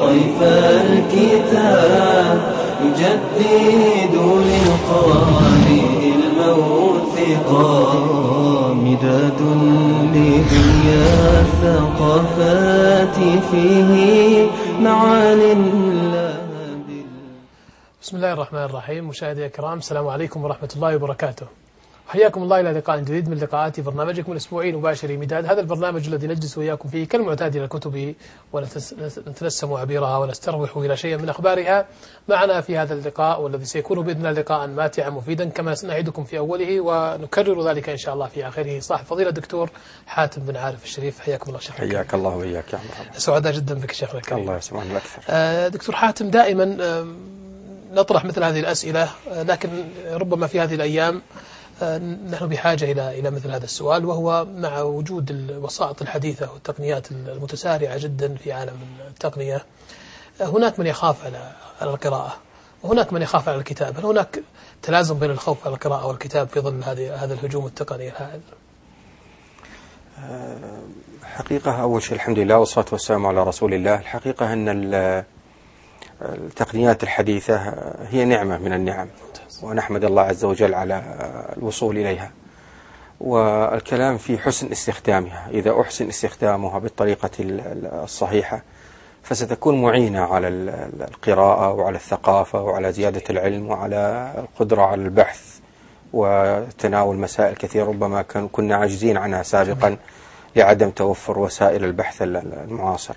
ضيف الكتاب يجدد للقارئ الموثقا مداد لدنيا الثقافات فيه معان. بسم الله الرحمن الرحيم. مشاهدي الكرام، السلام عليكم ورحمة الله وبركاته. حياكم الله إلى لقاء جديد من لقاءات برنامجكم الأسبوعي مباشر مداد، هذا البرنامج الذي نجلس وإياكم فيه كالمعتاد إلى الكتب ونتنسم عبيرها ونستروح إلى شيء من أخبارها. معنا في هذا اللقاء والذي سيكون بإذن الله لقاء ماتعا مفيدا كما سنعدكم في أوله ونكرر ذلك إن شاء الله في آخره، صاحب فضيلة الدكتور حاتم بن عارف الشريف. حياكم الله شيخنا. حياك الله وإياك يا مرحبا. سعداء جدا بك شيخنا الكريم. الله يسمعنا الأكثر. دكتور حاتم، دائما نطرح مثل هذه الأسئلة، لكن ربما في هذه الأيام نحن بحاجة إلى مثل هذا السؤال، وهو مع وجود الوسائط الحديثة والتقنيات المتسارعة جدا في عالم التقنية، هناك من يخاف على القراءة وهناك من يخاف على الكتاب. هل هناك تلازم بين الخوف على القراءة والكتاب في ظل هذا الهجوم التقني الهائل؟ حقيقة أول شيء الحمد لله والصلاة والسلام على رسول الله. الحقيقة أن التقنيات الحديثة هي نعمة من النعم، ونحمد الله عز وجل على الوصول إليها، والكلام في حسن استخدامها. إذا أحسن استخدامها بالطريقة الصحيحة فستكون معينة على القراءة وعلى الثقافة وعلى زيادة العلم وعلى القدرة على البحث وتناول مسائل كثيرة ربما كنا عاجزين عنها سابقا لعدم توفر وسائل البحث المعاصرة.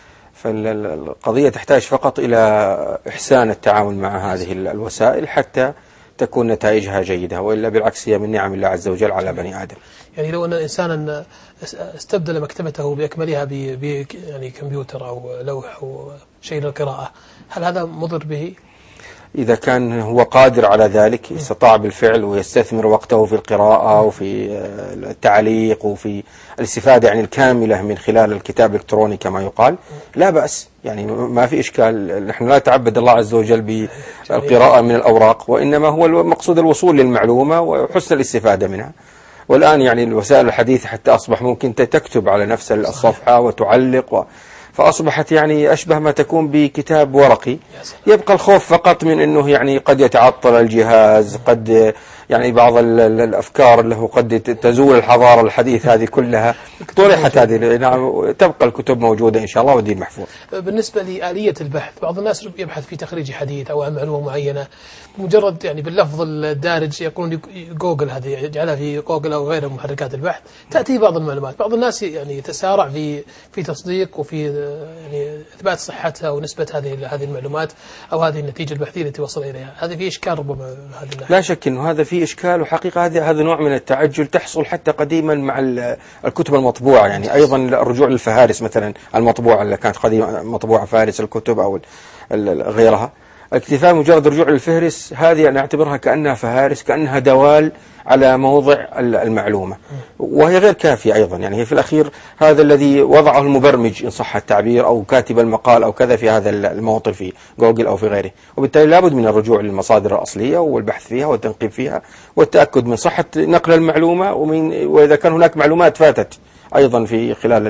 فالقضية تحتاج فقط إلى إحسان التعامل مع هذه الوسائل حتى تكون نتائجها جيدة، وإلا بالعكس هي من نعم الله عز وجل على بني آدم. يعني لو أن إنسانا استبدل مكتبته بأكملها يعني كمبيوتر أو لوح أو شيء للقراءة، هل هذا مضر به؟ إذا كان هو قادر على ذلك استطاع بالفعل ويستثمر وقته في القراءة وفي التعليق وفي الاستفادة يعني الكاملة من خلال الكتاب الإلكتروني كما يقال، لا بأس، يعني ما في إشكال. نحن لا نتعبد الله عز وجل بالقراءة من الأوراق، وإنما هو المقصود الوصول للمعلومة وحسن الاستفادة منها. والآن يعني الوسائل الحديثة حتى أصبح ممكن تكتب على نفس الصفحة وتعلق فأصبحت يعني أشبه ما تكون بكتاب ورقي. يبقى الخوف فقط من أنه يعني قد يتعطل الجهاز، قد يعني بعض الأفكار له قد تزول الحضارة الحديثة هذه كلها. طرحت هذه، نعم، تبقى الكتب موجودة إن شاء الله والدين محفوظ. بالنسبة لآلية البحث، بعض الناس يبحث في تخريج حديث أو عن معلومة معينة مجرد يعني باللفظ الدارج يقولون جوجل، هذه يجعلها في جوجل أو غيره محركات البحث تأتي بعض المعلومات. بعض الناس يعني يتسارع في تصديق وفي يعني إثبات صحتها ونسبة هذه المعلومات أو هذه النتيجة البحثية التي وصل إليها. هذا فيه إشكال ربما هذه. لا شك إنه هذا فيه إشكال، وحقيقة هذا نوع من التعجل تحصل حتى قديما مع الكتب المطبوعة. يعني أيضا الرجوع للفهارس مثلا المطبوعة اللي كانت قديما مطبوعة فهارس الكتب أو غيرها، الاكتفاء مجرد الرجوع للفهرس هذه أنا أعتبرها كأنها فهارس، كأنها دوال على موضع المعلومة، وهي غير كافية أيضا. يعني هي في الأخير هذا الذي وضعه المبرمج إن صح التعبير أو كاتب المقال أو كذا في هذا الموطن في جوجل أو في غيره، وبالتالي لابد من الرجوع للمصادر الأصلية والبحث فيها والتنقيب فيها والتأكد من صحة نقل المعلومة، وإذا كان هناك معلومات فاتت أيضا في خلال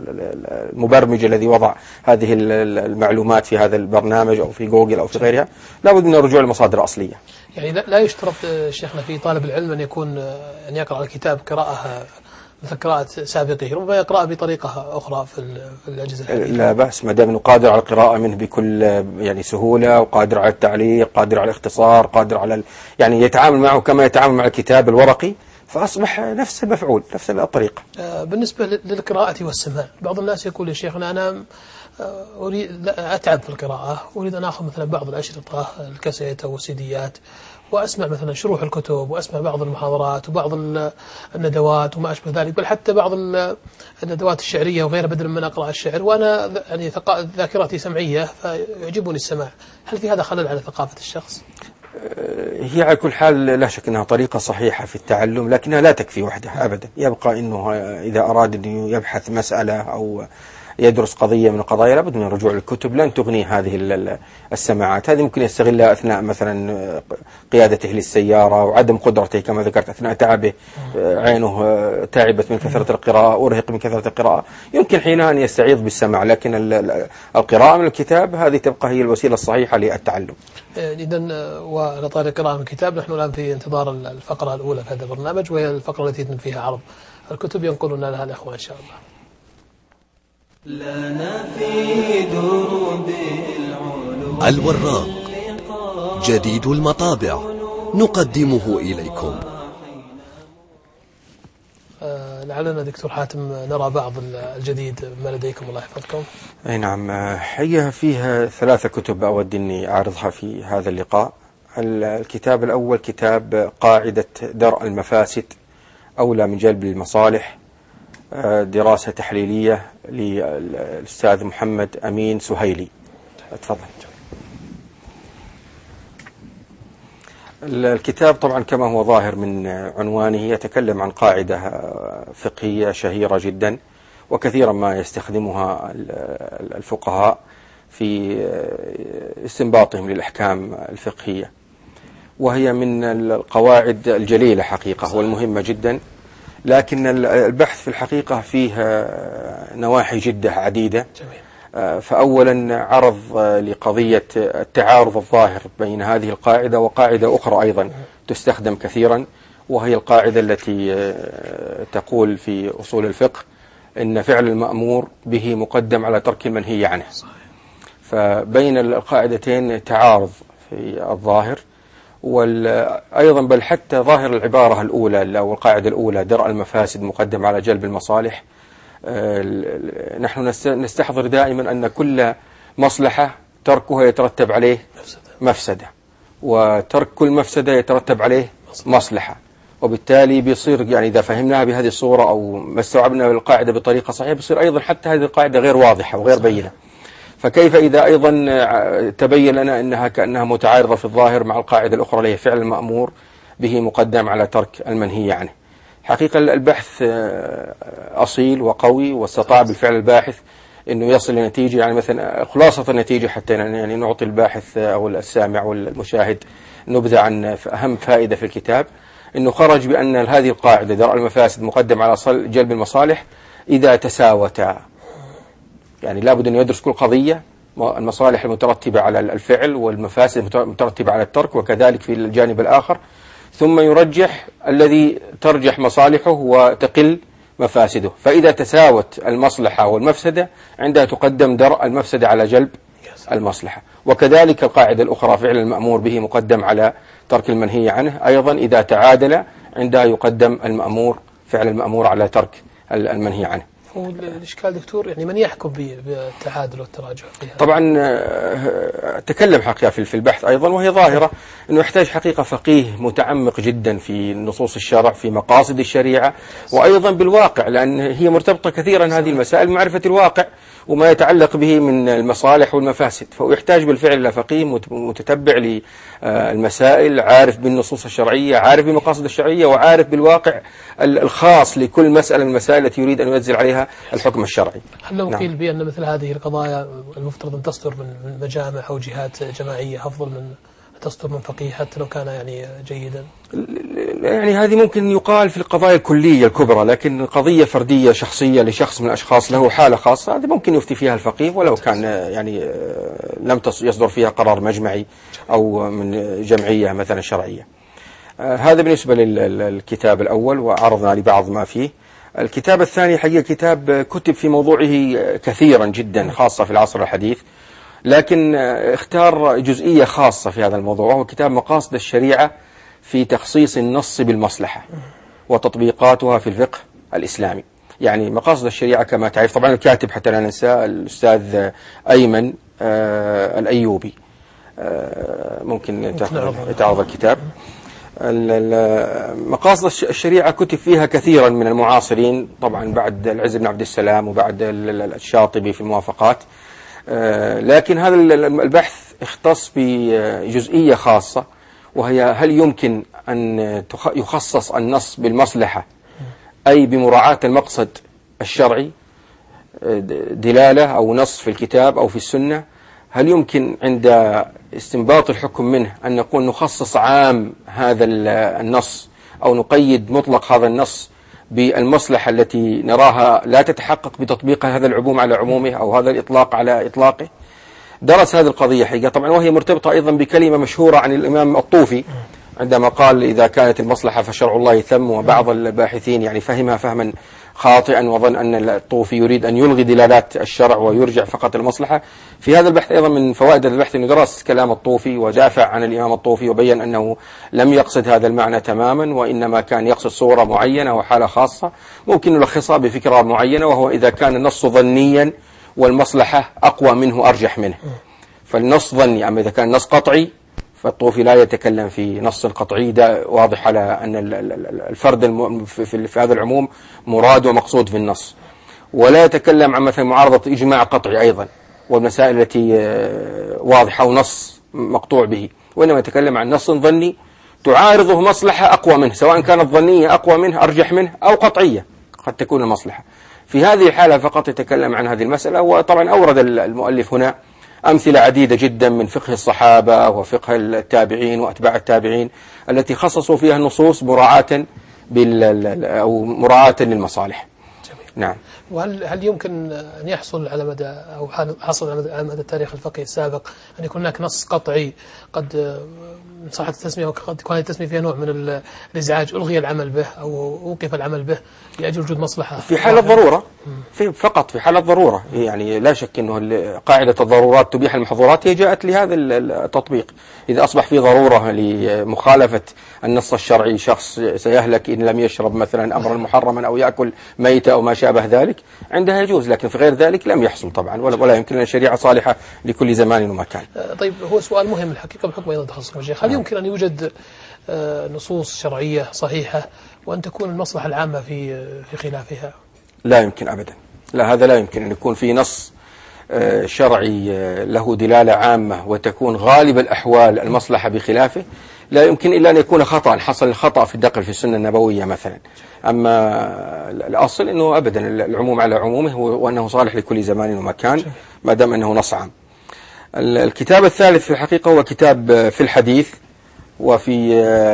المبرمج الذي وضع هذه المعلومات في هذا البرنامج أو في جوجل أو في غيرها، لابد من الرجوع للمصادر الأصلية. يعني لا يشترط شيخنا في طالب العلم أن يقرأ الكتاب قراءة مثل قراءة سابقه، ربما يقرأ بطريقة أخرى في الأجهزة الحديثة. لا بأس ما دام أنه قادر على القراءة منه بكل يعني سهولة، وقادر على التعليق، قادر على الاختصار، قادر على يعني يتعامل معه كما يتعامل مع الكتاب الورقي، فأصبح نفس المفعول نفس الطريقة. بالنسبة للقراءة والسماع، بعض الناس يقول يا شيخنا أنا أريد أتعب في القراءة، أريد أن أخذ مثلا بعض الأشرطة الكاسيت أو السيديات وأسمع مثلا شروح الكتب وأسمع بعض المحاضرات وبعض الندوات وما أشبه ذلك، بل حتى بعض الندوات الشعرية وغيرها بدل من أقرأ الشعر، وأنا يعني ذاكرتي سمعية فيعجبني السماع. هل في هذا خلل على ثقافة الشخص؟ هي على كل حال لا شك أنها طريقة صحيحة في التعلم، لكنها لا تكفي وحدها أبدا. يبقى أنه إذا أراد أن يبحث مسألة أو يدرس قضية من القضايا لابد من الرجوع للكتب، لن تغني هذه السماعات. هذه ممكن يستغلها أثناء مثلا قيادته للسيارة، وعدم قدرته كما ذكرت أثناء تعبه، عينه تعبت من كثرة القراءة، أرهق من كثرة القراءة، يمكن حينها أن يستعيض بالسماع، لكن القراءة من الكتاب هذه تبقى هي الوسيلة الصحيحة للتعلم. إذن وعلى طاري القراءة من الكتاب، نحن الآن في انتظار الفقرة الأولى في هذا البرنامج، وهي الفقرة التي يتم فيها عرض الكتب ينقلنا لها الأخوة إن شاء الله. لنا في دروب العلوم الوراق جديد المطابع نقدمه إليكم. لعلنا دكتور حاتم نرى بعض الجديد ما لديكم، الله يحفظكم. أي نعم، هي فيها 3 كتب أود أني أعرضها في هذا اللقاء. الكتاب الأول كتاب قاعدة درء المفاسد أولى من جلب المصالح، دراسة تحليلية للأستاذ محمد أمين سهيلي. تفضل. الكتاب طبعا كما هو ظاهر من عنوانه يتكلم عن قاعدة فقهية شهيرة جدا، وكثيرا ما يستخدمها الفقهاء في استنباطهم للأحكام الفقهية، وهي من القواعد الجليلة حقيقة والمهمة جدا، لكن البحث في الحقيقة فيه نواحي جدة عديدة. فأولا عرض لقضية التعارض الظاهر بين هذه القاعدة وقاعدة أخرى أيضا تستخدم كثيرا، وهي القاعدة التي تقول في أصول الفقه إن فعل المأمور به مقدم على ترك المنهي عنه. فبين القاعدتين تعارض في الظاهر، وأيضا بل حتى ظاهر العبارة الأولى أو القاعدة الأولى درء المفاسد مقدم على جلب المصالح، نحن نستحضر دائما أن كل مصلحة تركها يترتب عليه مفسدة، وترك كل مفسدة يترتب عليه مصلحة، وبالتالي بيصير يعني إذا فهمناها بهذه الصورة أو ما استوعبنا القاعدة بطريقة صحيحة بيصير أيضا حتى هذه القاعدة غير واضحة وغير بينة. فكيف إذا أيضا تبين لنا أنها كأنها متعارضة في الظاهر مع القاعدة الأخرى اللي هي فعل المأمور به مقدم على ترك المنهي عنه. حقيقة البحث أصيل وقوي، واستطاع بالفعل الباحث أنه يصل لنتيجة، يعني مثلا خلاصة النتيجة حتى يعني نعطي الباحث أو السامع والمشاهد نبذة عن أهم فائدة في الكتاب، أنه خرج بأن هذه القاعدة درء المفاسد مقدم على جلب المصالح إذا تساوتا، يعني لابد أن يدرس كل قضية المصالح المترتبة على الفعل والمفاسد المترتبة على الترك، وكذلك في الجانب الآخر، ثم يرجح الذي ترجح مصالحه وتقل مفاسده. فإذا تساوت المصلحة والمفسدة عندها تقدم درء المفسدة على جلب المصلحة. وكذلك القاعدة الأخرى فعل المأمور به مقدم على ترك المنهي عنه، أيضا إذا تعادل عندها يقدم فعل المأمور على ترك المنهي عنه. والإشكال دكتور يعني من يحكم بالتعادل والتراجع فيها؟ طبعا تكلم حقيقة في البحث أيضا، وهي ظاهرة أنه يحتاج حقيقة فقيه متعمق جدا في نصوص الشرع، في مقاصد الشريعة، وأيضا بالواقع، لأن هي مرتبطة كثيرا هذه المسائل بمعرفة الواقع وما يتعلق به من المصالح والمفاسد. فيحتاج بالفعل إلى فقيه متتبع للمسائل، عارف بالنصوص الشرعية، عارف بالمقاصد الشرعية، وعارف بالواقع الخاص لكل مسألة من المسائل التي يريد أن ينزل عليها الحكم الشرعي. هل لو قيل بأن مثل هذه القضايا المفترض أن تصدر من مجامع أو جهات جماعية أفضل من تصدر من فقيه حتى لو كان يعني جيدا؟ يعني هذه ممكن يقال في القضايا الكلية الكبرى، لكن قضية فردية شخصية لشخص من الأشخاص له حالة خاصة هذه ممكن يفتي فيها الفقيه ولو كان يعني لم يصدر فيها قرار مجمعي أو من جمعية مثلا شرعية. هذا بالنسبة للكتاب الأول، وعرضنا لبعض ما فيه. الكتاب الثاني حقيقة كتاب كتب في موضوعه كثيرا جدا خاصة في العصر الحديث، لكن اختار جزئية خاصة في هذا الموضوع، وهو كتاب مقاصد الشريعة في تخصيص النص بالمصلحة وتطبيقاتها في الفقه الإسلامي. يعني مقاصد الشريعة كما تعرف طبعا الكاتب حتى لا ننسى الأستاذ أيمن الأيوبي، ممكن يتعرض الكتاب. مقاصد الشريعة كتب فيها كثيرا من المعاصرين، طبعا بعد العز بن عبد السلام وبعد الشاطبي في الموافقات، لكن هذا البحث اختص بجزئية خاصة، وهي هل يمكن أن يخصص النص بالمصلحة أي بمراعاة المقصد الشرعي، دلالة أو نص في الكتاب أو في السنة، هل يمكن عند استنباط الحكم منه أن نقول نخصص عام هذا النص أو نقيد مطلق هذا النص بالمصلحة التي نراها لا تتحقق بتطبيق هذا العموم على عمومه أو هذا الإطلاق على إطلاقه؟ درس هذه القضية حقيقة طبعا، وهي مرتبطة أيضا بكلمة مشهورة عن الإمام الطوفي عندما قال إذا كانت المصلحة فشرع الله ثم، وبعض الباحثين يعني فهمها فهما خاطئا وظن أن الطوفي يريد أن يلغي دلالات الشرع ويرجع فقط المصلحة. في هذا البحث أيضا من فوائد البحث أنه درس كلام الطوفي ودافع عن الإمام الطوفي وبين أنه لم يقصد هذا المعنى تماما، وإنما كان يقصد صورة معينة وحالة خاصة ممكن نلخصها بفكرة معينة، وهو إذا كان النص ظنيا والمصلحة أقوى منه أرجح منه. فالنص ظني، أما إذا كان نص قطعي فالطوفي لا يتكلم في نص قطعي ده واضح على أن الفرد في هذا العموم مراد ومقصود في النص، ولا يتكلم عن مثلا معارضة إجماع قطعي أيضا والمسائل التي واضحة ونص مقطوع به، وإنما يتكلم عن نص ظني تعارضه مصلحة أقوى منه، سواء كانت ظنية أقوى منه أرجح منه أو قطعية قد تكون المصلحة. في هذه الحالة فقط يتكلم عن هذه المسألة. وطبعا أورد المؤلف هنا أمثلة عديدة جدا من فقه الصحابة وفقه التابعين وأتباع التابعين التي خصصوا فيها النصوص مراعاة أو مراعاة للمصالح. نعم. وهل يمكن أن يحصل على مدى أو حصل على مدى التاريخ الفقهي السابق أن يكون هناك نص قطعي قد صحة التسمية وقد تكون التسمية فيها نوع من الإزعاج ألغي العمل به أو أوقف العمل به لأجل وجود مصلحة في حالة ضرورة، فقط في حالة ضرورة، يعني لا شك أنه قاعدة الضرورات تبيح المحظورات هي جاءت لهذا التطبيق. إذا أصبح في ضرورة لمخالفة النص الشرعي، شخص سيهلك إن لم يشرب مثلا أمرا محرما أو يأكل ميتة أو ما شابه ذلك، عندها يجوز، لكن في غير ذلك لم يحصل طبعا، ولا يمكن أن الشريعة صالحة لكل زمان ومكان. طيب هو سؤال مهم الحقيقة بحكم أيضا تخصص الشيخ، هل يمكن أن يوجد نصوص شرعية صحيحة وأن تكون المصلحة العامة في خلافها؟ لا يمكن أبدا، لا، هذا لا يمكن أن يكون في نص شرعي له دلالة عامة وتكون غالب الأحوال المصلحة بخلافه، لا يمكن إلا أن يكون خطأ، حصل الخطأ في النقل في السنة النبوية مثلا. أما الأصل أنه أبدا العموم على عمومه وأنه صالح لكل زمان ومكان ما دام أنه نص عام. الكتاب الثالث في الحقيقة هو كتاب في الحديث، وفي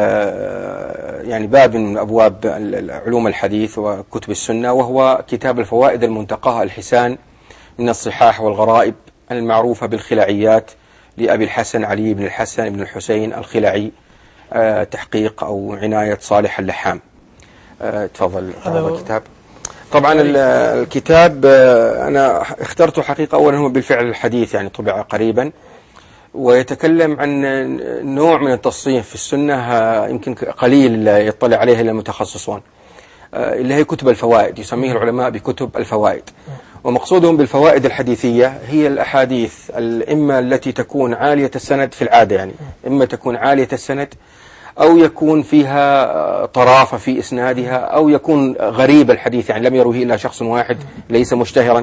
يعني باب من أبواب علوم الحديث وكتب السنة، وهو كتاب الفوائد المنتقاة الحسان من الصحاح والغرائب المعروفة بالخلعيات لأبي الحسن علي بن الحسن بن الحسين الخلعي، تحقيق أو عناية صالح اللحام. تفضل. هذا الكتاب طبعا الكتاب أنا اخترته حقيقة أولا هو بالفعل الحديث، يعني طبع قريبا، ويتكلم عن نوع من التصنيف في السنة يمكن قليل يطلع عليه إلا المتخصصون، اللي هي كتب الفوائد، يسميه العلماء بكتب الفوائد. ومقصودهم بالفوائد الحديثية هي الأحاديث إما التي تكون عالية السند في العادة، يعني إما تكون عالية السند أو يكون فيها طرافة في إسنادها أو يكون غريب الحديث، يعني لم يروه إلا شخص واحد ليس مشتهرا.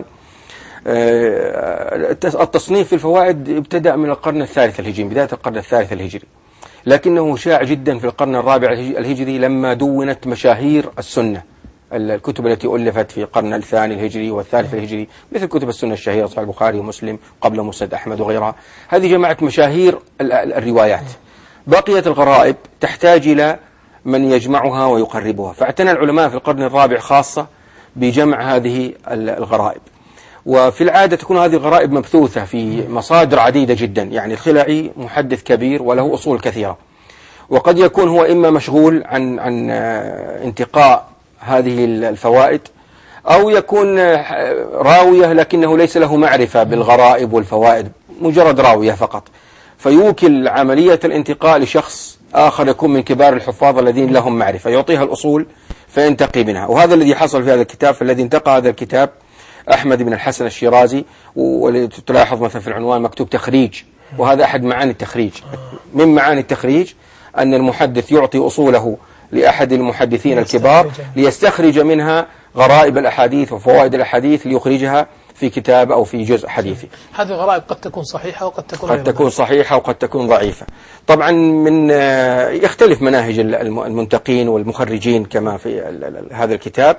التصنيف في الفوائد ابتدأ من القرن الثالث الهجري، بداية القرن الثالث الهجري، لكنه شاع جدا في القرن الرابع الهجري لما دونت مشاهير السنة، الكتب التي ألفت في القرن الثاني الهجري والثالث الهجري، مثل كتب السنة الشهيرة صحيح البخاري ومسلم قبل مسند أحمد وغيرها. هذه جمعت مشاهير الروايات. بقيت الغرائب تحتاج إلى من يجمعها ويقربها، فاعتنى العلماء في القرن الرابع خاصة بجمع هذه الغرائب. وفي العادة تكون هذه الغرائب مبثوثة في مصادر عديدة جدا، يعني الخلعي محدث كبير وله أصول كثيرة، وقد يكون هو إما مشغول عن انتقاء هذه الفوائد، أو يكون راوية لكنه ليس له معرفة بالغرائب والفوائد، مجرد راوية فقط، فيوكل عملية الانتقاء لشخص آخر يكون من كبار الحفاظ الذين لهم معرفة، يعطيها الأصول فينتقي منها. وهذا الذي حصل في هذا الكتاب، فالذي انتقى هذا الكتاب أحمد بن الحسن الشيرازي، وتلاحظ مثلا في العنوان مكتوب تخريج، وهذا أحد معاني التخريج. من معاني التخريج أن المحدث يعطي أصوله لأحد المحدثين الكبار ليستخرج منها غرائب الأحاديث وفوائد الأحاديث ليخرجها في كتاب أو في جزء حديثي. هذه الغرائب قد تكون صحيحة وقد تكون صحيحة وقد تكون ضعيفة. طبعا من يختلف مناهج المنتقين والمخرجين كما في هذا الكتاب.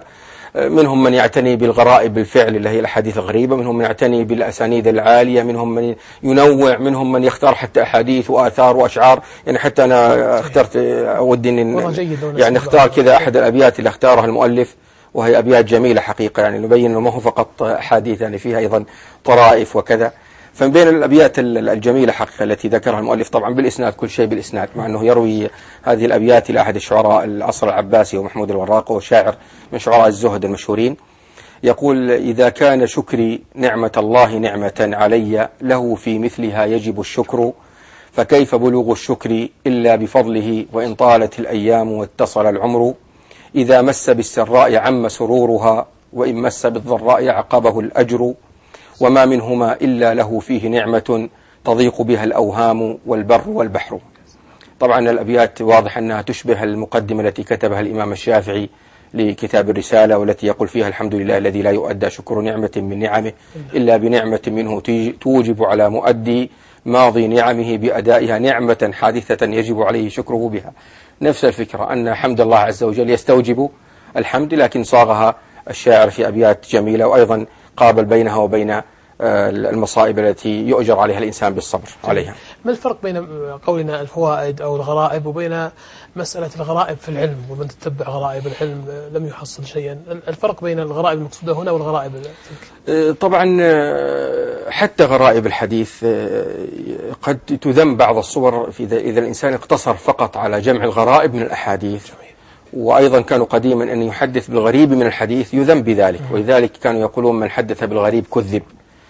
منهم من يعتني بالغرائب بالفعل اللي هي الأحاديث الغريبة، منهم من يعتني بالأسانيد العالية، منهم من ينوع، منهم من يختار حتى أحاديث وآثار وأشعار. يعني حتى أنا اخترت أودي يعني اختار كذا أحد الأبيات اللي اختارها المؤلف، وهي أبيات جميلة حقيقة، يعني نبين أنه ما هو فقط أحاديث، يعني فيها أيضا طرائف وكذا. فمن بين الأبيات الجميلة حقيقة التي ذكرها المؤلف، طبعا بالإسناد، كل شيء بالإسناد، مع أنه يروي هذه الأبيات إلى أحد الشعراء العصر العباسي ومحمود الوراق، وهو شاعر من شعراء الزهد المشهورين. يقول: إذا كان شكري نعمة الله نعمة علي، له في مثلها يجب الشكر، فكيف بلوغ الشكر إلا بفضله، وإن طالت الأيام واتصل العمر. إذا مس بالسراء عم سرورها، وإن مس بالضراء عقبه الأجر، وما منهما إلا له فيه نعمة، تضيق بها الأوهام والبر والبحر. طبعا الأبيات واضح أنها تشبه المقدمة التي كتبها الإمام الشافعي لكتاب الرسالة، والتي يقول فيها: الحمد لله الذي لا يؤدى شكر نعمة من نعمه إلا بنعمة منه، توجب على مؤدي ماضي نعمه بأدائها نعمة حادثة يجب عليه شكره بها. نفس الفكرة، أن حمد الله عز وجل يستوجب الحمد، لكن صاغها الشاعر في أبيات جميلة، وأيضا قابل بينها وبين المصائب التي يؤجر عليها الإنسان بالصبر عليها. ما الفرق بين قولنا الفوائد أو الغرائب وبين مسألة الغرائب في العلم، ومن تتبع غرائب العلم لم يحصل شيئا؟ الفرق بين الغرائب المقصودة هنا والغرائب طبعا حتى غرائب الحديث قد تذم بعض الصور إذا الإنسان اقتصر فقط على جمع الغرائب من الأحاديث. وأيضا كانوا قديما أن يحدث بالغريب من الحديث يذم بذلك، ولذلك كانوا يقولون: من حدث بالغريب كذب.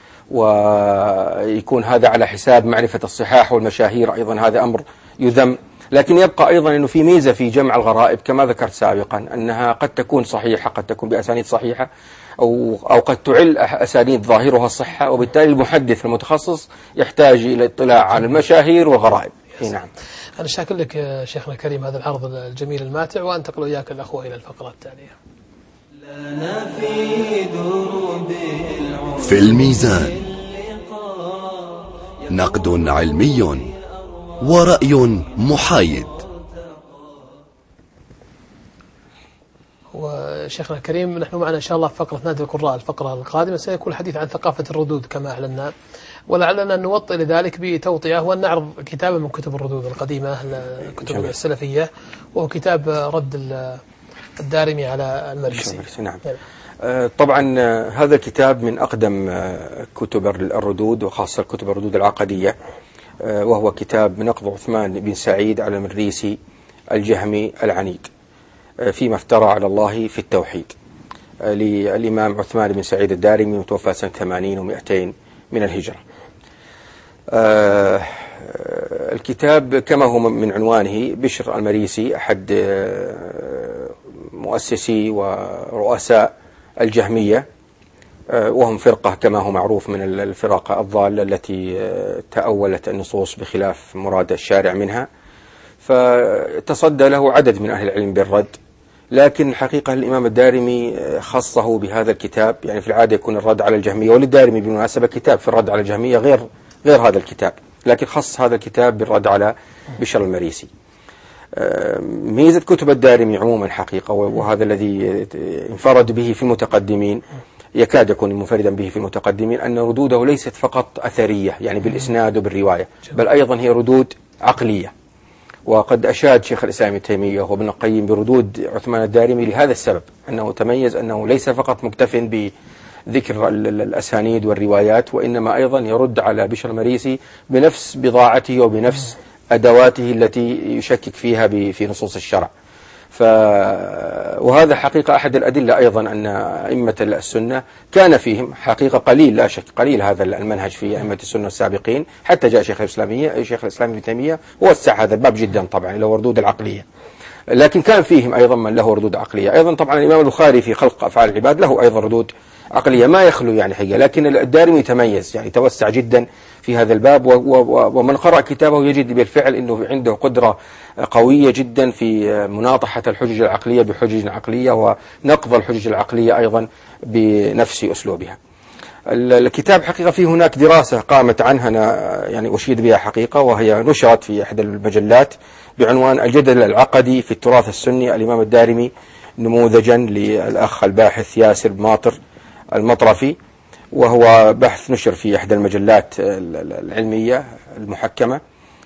ويكون هذا على حساب معرفة الصحاح والمشاهير، أيضا هذا أمر يذم. لكن يبقى أيضا أنه في ميزة في جمع الغرائب كما ذكرت سابقا، أنها قد تكون صحيحة، قد تكون بأسانيد صحيحة، أو قد تعل أسانيد ظاهرها الصحة، وبالتالي المحدث المتخصص يحتاج إلى اطلاع على المشاهير والغرائب. نعم. أنا شاكر لك شيخنا الكريم هذا العرض الجميل الماتع، وأنتقل وياك الأخوة إلى الفقرة التالية. لنا في دروب العمر في الميزان نقد علمي ورأي محايد. وشيخنا الكريم، نحن معنا إن شاء الله في فقرة نادي القراء الفقرة القادمة سيكون الحديث عن ثقافة الردود كما أعلنا، ولعلنا نوطئ لذلك بتوطئة وأن نعرض كتابا من كتب الردود القديمة، الكتب السلفية، وهو كتاب رد الدارمي على المريسي. نعم. طبعا هذا الكتاب من أقدم كتب الردود، وخاصة كتب الردود العقدية، وهو كتاب نقض عثمان بن سعيد على المريسي الجهمي العنيد فيما افترى على الله في التوحيد، للإمام عثمان بن سعيد الدارمي، متوفى سنة 80 و200 من الهجرة. الكتاب كما هو من عنوانه، بشر المريسي أحد مؤسسي ورؤساء الجهمية، وهم فرقة كما هو معروف من الفرق الضالة التي تأولت النصوص بخلاف مراد الشارع منها، فتصدى له عدد من أهل العلم بالرد. لكن حقيقة الإمام الدارمي خصه بهذا الكتاب، يعني في العادة يكون الرد على الجهمية، وللدارمي بالمناسبة كتاب في الرد على الجهمية غير هذا الكتاب، لكن خص هذا الكتاب بالرد على بشر المريسي. ميزة كتب الدارمي عموما حقيقة، وهذا الذي انفرد به في المتقدمين، يكاد يكون منفردا به في المتقدمين، أن ردوده ليست فقط أثرية يعني بالإسناد وبالرواية، بل أيضا هي ردود عقلية. وقد أشاد شيخ الإسلام ابن تيمية وابن القيم بردود عثمان الدارمي لهذا السبب، أنه تميز أنه ليس فقط مكتف بذكر الأسانيد والروايات، وإنما أيضا يرد على بشر المريسي بنفس بضاعته وبنفس أدواته التي يشكك فيها في نصوص الشرع. وهذا حقيقة أحد الأدلة أيضا أن أئمة السنة كان فيهم حقيقة قليل، لا شك قليل هذا المنهج في أئمة السنة السابقين، حتى جاء شيخ الإسلام ابن تيمية ووسع هذا الباب جدا طبعا إلى ردود العقلية، لكن كان فيهم أيضا من له ردود عقلية. أيضا طبعا الإمام البخاري في خلق أفعال العباد له أيضا ردود عقلية ما يخلو يعني حقيقة، لكن الدارمي تميز يعني توسع جدا في هذا الباب، ومن قرأ كتابه يجد بالفعل أنه عنده قدرة قوية جدا في مناطحة الحجج العقلية بحجج عقلية، ونقض الحجج العقلية أيضا بنفس أسلوبها. الكتاب حقيقة فيه هناك دراسة قامت عنها أنا يعني أشيد بها حقيقة، وهي نشرت في إحدى المجلات بعنوان الجدل العقدي في التراث السني. الإمام الدارمي نموذجا للأخ الباحث ياسر ماطر المطرفي، وهو بحث نشر في إحدى المجلات العلمية المحكمة،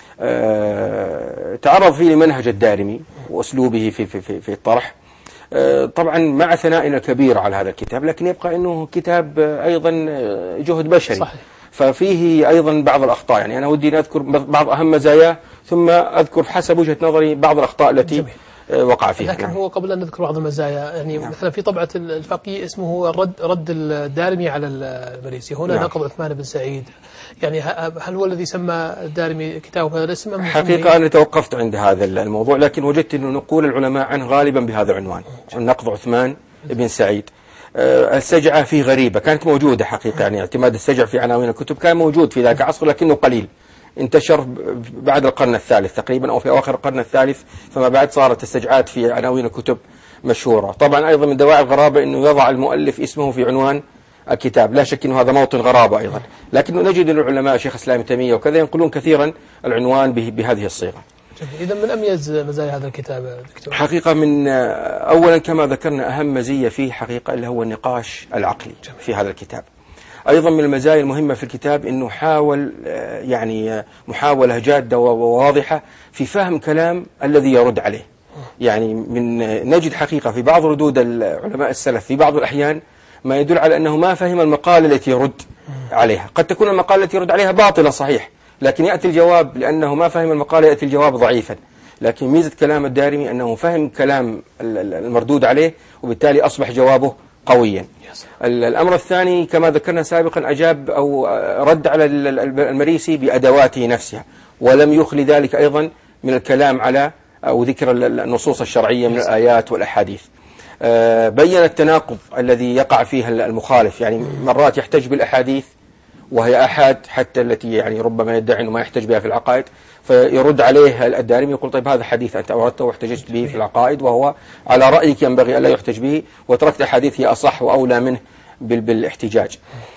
تعرض فيه لمنهج الدارمي وأسلوبه في الطرح، طبعا مع ثنائنا الكبير على هذا الكتاب، لكن يبقى أنه كتاب أيضا جهد بشري. صحيح. ففيه أيضا بعض الأخطاء، يعني أنا ودي أذكر بعض أهم مزاياه ثم أذكر حسب وجهة نظري بعض الأخطاء التي وقع فيها. لكن هو قبل أن نذكر بعض المزايا، يعني مثلا في طبعة الفقيه اسمه رد الدارمي على المريسي، هنا نقض عثمان بن سعيد، يعني هل هو الذي سمى الدارمي كتابه بهذا الاسم؟ حقيقة أنا توقفت عند هذا الموضوع، لكن وجدت أن نقول العلماء عنه غالبا بهذا العنوان، نقض عثمان بن سعيد. السجعة فيه غريبة، كانت موجودة حقيقة، يعني اعتماد السجع في عناوين الكتب كان موجود في ذاك العصر لكنه قليل، انتشر بعد القرن الثالث تقريبا أو في أواخر القرن الثالث، فما بعد صارت السجعات في عناوين الكتب مشهورة. طبعا أيضا من دواعي الغرابة أنه يضع المؤلف اسمه في عنوان الكتاب، لا شك أنه هذا موطن غرابة أيضا، لكن نجد أن العلماء شيخ الإسلام ابن تيمية وكذا ينقلون كثيرا العنوان بهذه الصيغة. إذا من أميز مزايا هذا الكتاب دكتور؟ حقيقة من أولا كما ذكرنا أهم مزية فيه حقيقة اللي هو النقاش العقلي في هذا الكتاب. أيضا من المزايا المهمة في الكتاب أنه حاول يعني محاولة جادة وواضحة في فهم كلام الذي يرد عليه. يعني نجد حقيقة في بعض ردود العلماء السلف في بعض الأحيان ما يدل على أنه ما فهم المقالة التي يرد عليها. قد تكون المقالة التي يرد عليها باطلة صحيح، لكن يأتي الجواب لأنه ما فهم المقالة يأتي الجواب ضعيفا. لكن ميزة كلام الدارمي أنه فهم كلام المردود عليه وبالتالي أصبح جوابه قويا. الأمر الثاني كما ذكرنا سابقا أجاب أو رد على المريسي بأدواته نفسها، ولم يخل ذلك أيضا من الكلام على أو ذكر النصوص الشرعية من الآيات والأحاديث. بين التناقض الذي يقع فيها المخالف، يعني مرات يحتج بالأحاديث وهي أحد حتى التي يعني ربما يدعي أنه ما يحتج بها في العقائد، فيرد عليه الدارمي يقول طيب هذا حديث أنت أوردته واحتججت به في العقائد وهو على رأيك ينبغي ألا يحتج به، وتركت أحاديث هي أصح وأولى منه بالاحتجاج.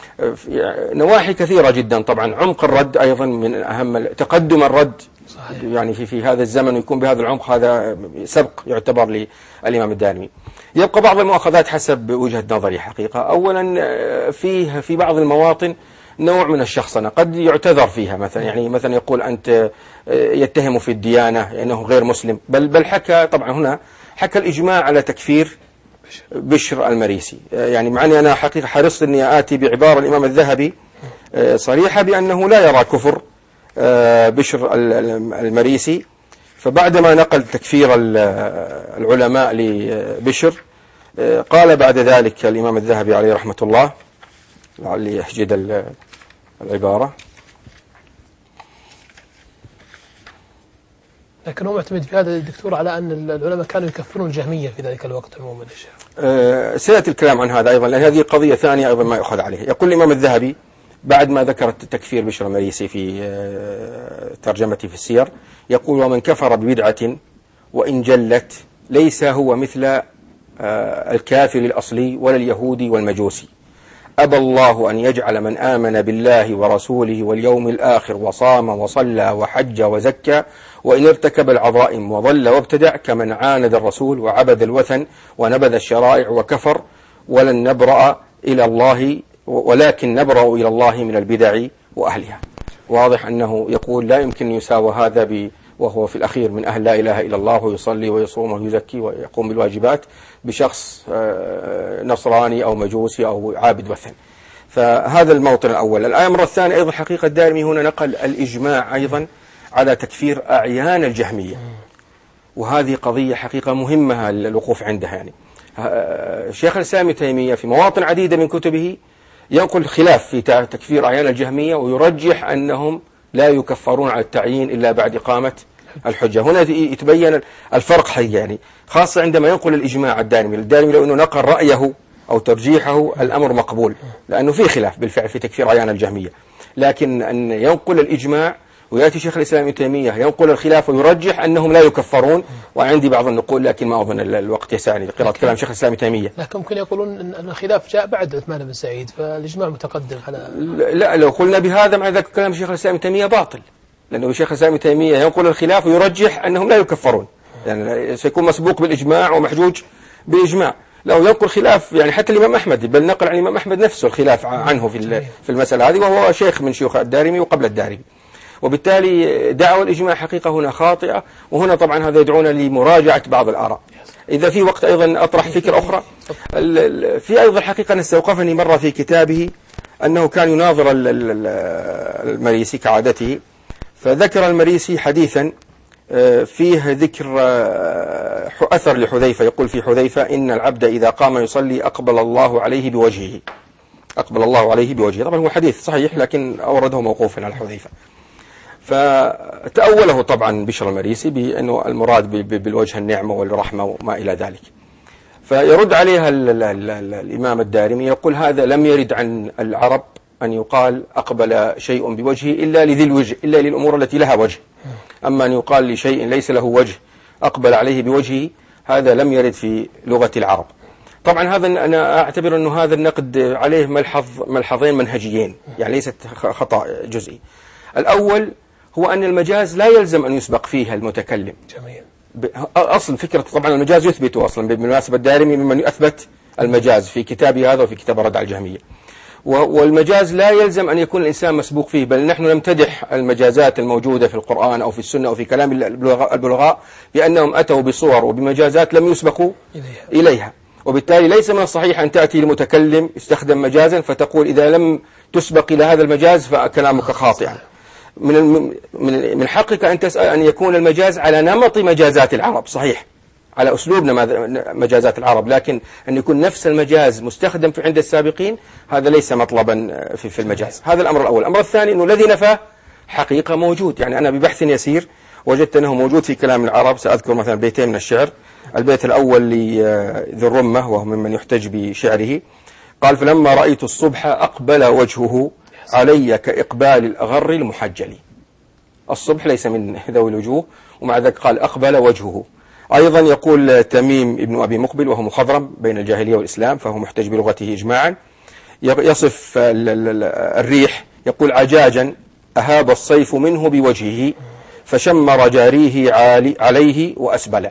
نواحي كثيرة جدا. طبعا عمق الرد أيضا من أهم، تقدم الرد صحيح. يعني في هذا الزمن يكون بهذا العمق هذا سبق يعتبر للإمام الدارمي. يبقى بعض المؤاخذات حسب وجهة نظري حقيقة. أولا في بعض المواطن نوع من الشخصنة قد يعتذر فيها، مثلا يقول أنت يتهم في الديانة أنه غير مسلم، بل حكى طبعا هنا حكى الإجماع على تكفير بشر المريسي. يعني معني أنا حقيقة حرصت أني آتي بعبارة الإمام الذهبي صريحة بأنه لا يرى كفر بشر المريسي، فبعدما نقل تكفير العلماء لبشر قال بعد ذلك الإمام الذهبي عليه رحمة الله، لعلي أحجد العبارة، لكن هو معتمد في هذا الدكتور على أن العلماء كانوا يكفرون الجهمية في ذلك الوقت عموما. سيأتي الكلام عن هذا أيضا، لأن هذه قضية ثانية أيضا ما يؤخذ عليه. يقول الإمام الذهبي بعد ما ذكر تكفير بشر المريسي في ترجمته في السير، يقول ومن كفر ببدعة وإن جلت ليس هو مثل الكافر الأصلي ولا اليهودي والمجوسي. أبى الله أن يجعل من آمن بالله ورسوله واليوم الآخر وصام وصلى وحج وزكى وإن ارتكب العظائم وضل وابتدع كمن عاند الرسول وعبد الوثن ونبذ الشرائع وكفر، ولن نبرأ إلى الله ولكن نبرأ إلى الله من البدع وأهلها. واضح أنه يقول لا يمكن يساوى هذا وهو في الأخير من أهل لا إله إلا الله ويصلي ويصوم ويزكي ويقوم بالواجبات بشخص نصراني أو مجوسي أو عابد وثن. فهذا الموطن الأول. الأمر الثاني أيضا حقيقة الدارمي هنا نقل الإجماع أيضا على تكفير أعيان الجهمية، وهذه قضية حقيقة مهمة الوقوف عندها. يعني شيخ الإسلام ابن تيمية في مواطن عديدة من كتبه ينقل خلاف في تكفير أعيان الجهمية ويرجح أنهم لا يكفرون على التعيين إلا بعد إقامة الحجة. هنا يتبين الفرق حقيقي، يعني خاصة عندما ينقل الإجماع الدارمي لو أنه نقل رأيه أو ترجيحه الأمر مقبول، لأنه في خلاف بالفعل في تكفير أعيان الجهمية، لكن أن ينقل الإجماع ويأتي شيخ الإسلام ابن تيمية ينقل الخلاف ويرجح أنهم لا يكفرون، وعندي بعض النقول لكن ما أظن الوقت يسعني لقراءة كلام شيخ الإسلام ابن تيمية. لكن ممكن يقولون أن الخلاف جاء بعد عثمان بن سعيد فالإجماع متقدم على لا، لو قلنا بهذا مع ذلك كلام شيخ الإسلام ابن تيمية باطل، لأنه شيخ الإسلام ابن تيمية ينقل الخلاف ويرجح أنهم لا يكفرون، يعني سيكون مسبوق بالإجماع ومحجوج بإجماع. لو ينقل خلاف يعني حتى الإمام أحمد، بل نقل عن الإمام أحمد نفسه الخلاف عنه في المسألة هذه، وهو شيخ من شيوخ الدارمي وقبل الدارمي. وبالتالي دعوى الإجماع حقيقة هنا خاطئة، وهنا طبعا هذا يدعونا لمراجعة بعض الآراء. إذا في وقت أيضا أطرح فكرة أخرى. في أيضا حقيقة أن استوقفني مرة في كتابه أنه كان يناظر المريسي كعادته، فذكر المريسي حديثا فيه ذكر أثر لحذيفة، يقول في حذيفة: إن العبد إذا قام يصلي أقبل الله عليه بوجهه. أقبل الله عليه بوجهه. طبعا هو حديث صحيح لكن أورده موقوفا على حذيفة. فتأوله طبعا بشر المريسي بأنه المراد بالوجه النعمة والرحمة وما إلى ذلك. فيرد عليها الإمام الدارمي يقول: هذا لم يرد عن العرب أن يقال أقبل شيء بوجهه إلا لذي الوجه، إلا للأمور التي لها وجه. أما أن يقال لشيء ليس له وجه أقبل عليه بوجهه، هذا لم يرد في لغة العرب. طبعا هذا أنا أعتبر أنه هذا النقد عليه ملحظين منهجيين، يعني ليست خطأ جزئي. الأول هو أن المجاز لا يلزم أن يسبق فيه المتكلم. جميل. أصل فكرة طبعا المجاز يثبته أصلا، بالمناسبة الدارمي ممن أثبت المجاز في كتابه هذا وفي كتاب رد على الجهمية. والمجاز لا يلزم أن يكون الإنسان مسبوق فيه، بل نحن نمتدح المجازات الموجودة في القرآن أو في السنة أو في كلام البلغاء بأنهم أتوا بصور وبمجازات لم يسبقوا إليها. وبالتالي ليس من الصحيح أن تأتي لمتكلم يستخدم مجازا فتقول إذا لم تسبق إلى هذا المجاز فكلامك خاطئا. من حقك أن تسأل أن يكون المجاز على نمط مجازات العرب، صحيح على أسلوب مجازات العرب، لكن أن يكون نفس المجاز مستخدم في عند السابقين هذا ليس مطلبا في المجاز. هذا الأمر الأول. الأمر الثاني أنه الذي نفاه حقيقة موجود، يعني أنا ببحث يسير وجدت أنه موجود في كلام العرب. سأذكر مثلا بيتين من الشعر. البيت الأول لذي الرمة وهو ممن يحتج بشعره، قال: فلما رأيت الصبح أقبل وجهه علي كإقبال الأغر المحجل. الصبح ليس من ذوي الوجوه، ومع ذلك قال أقبل وجهه. أيضا يقول تميم ابن أبي مقبل وهو مخضرم بين الجاهلية والإسلام فهو محتج بلغته إجماعا، يصف الريح يقول: عجاجا أهاب الصيف منه بوجهه فشمر جاريه عليه وأسبله.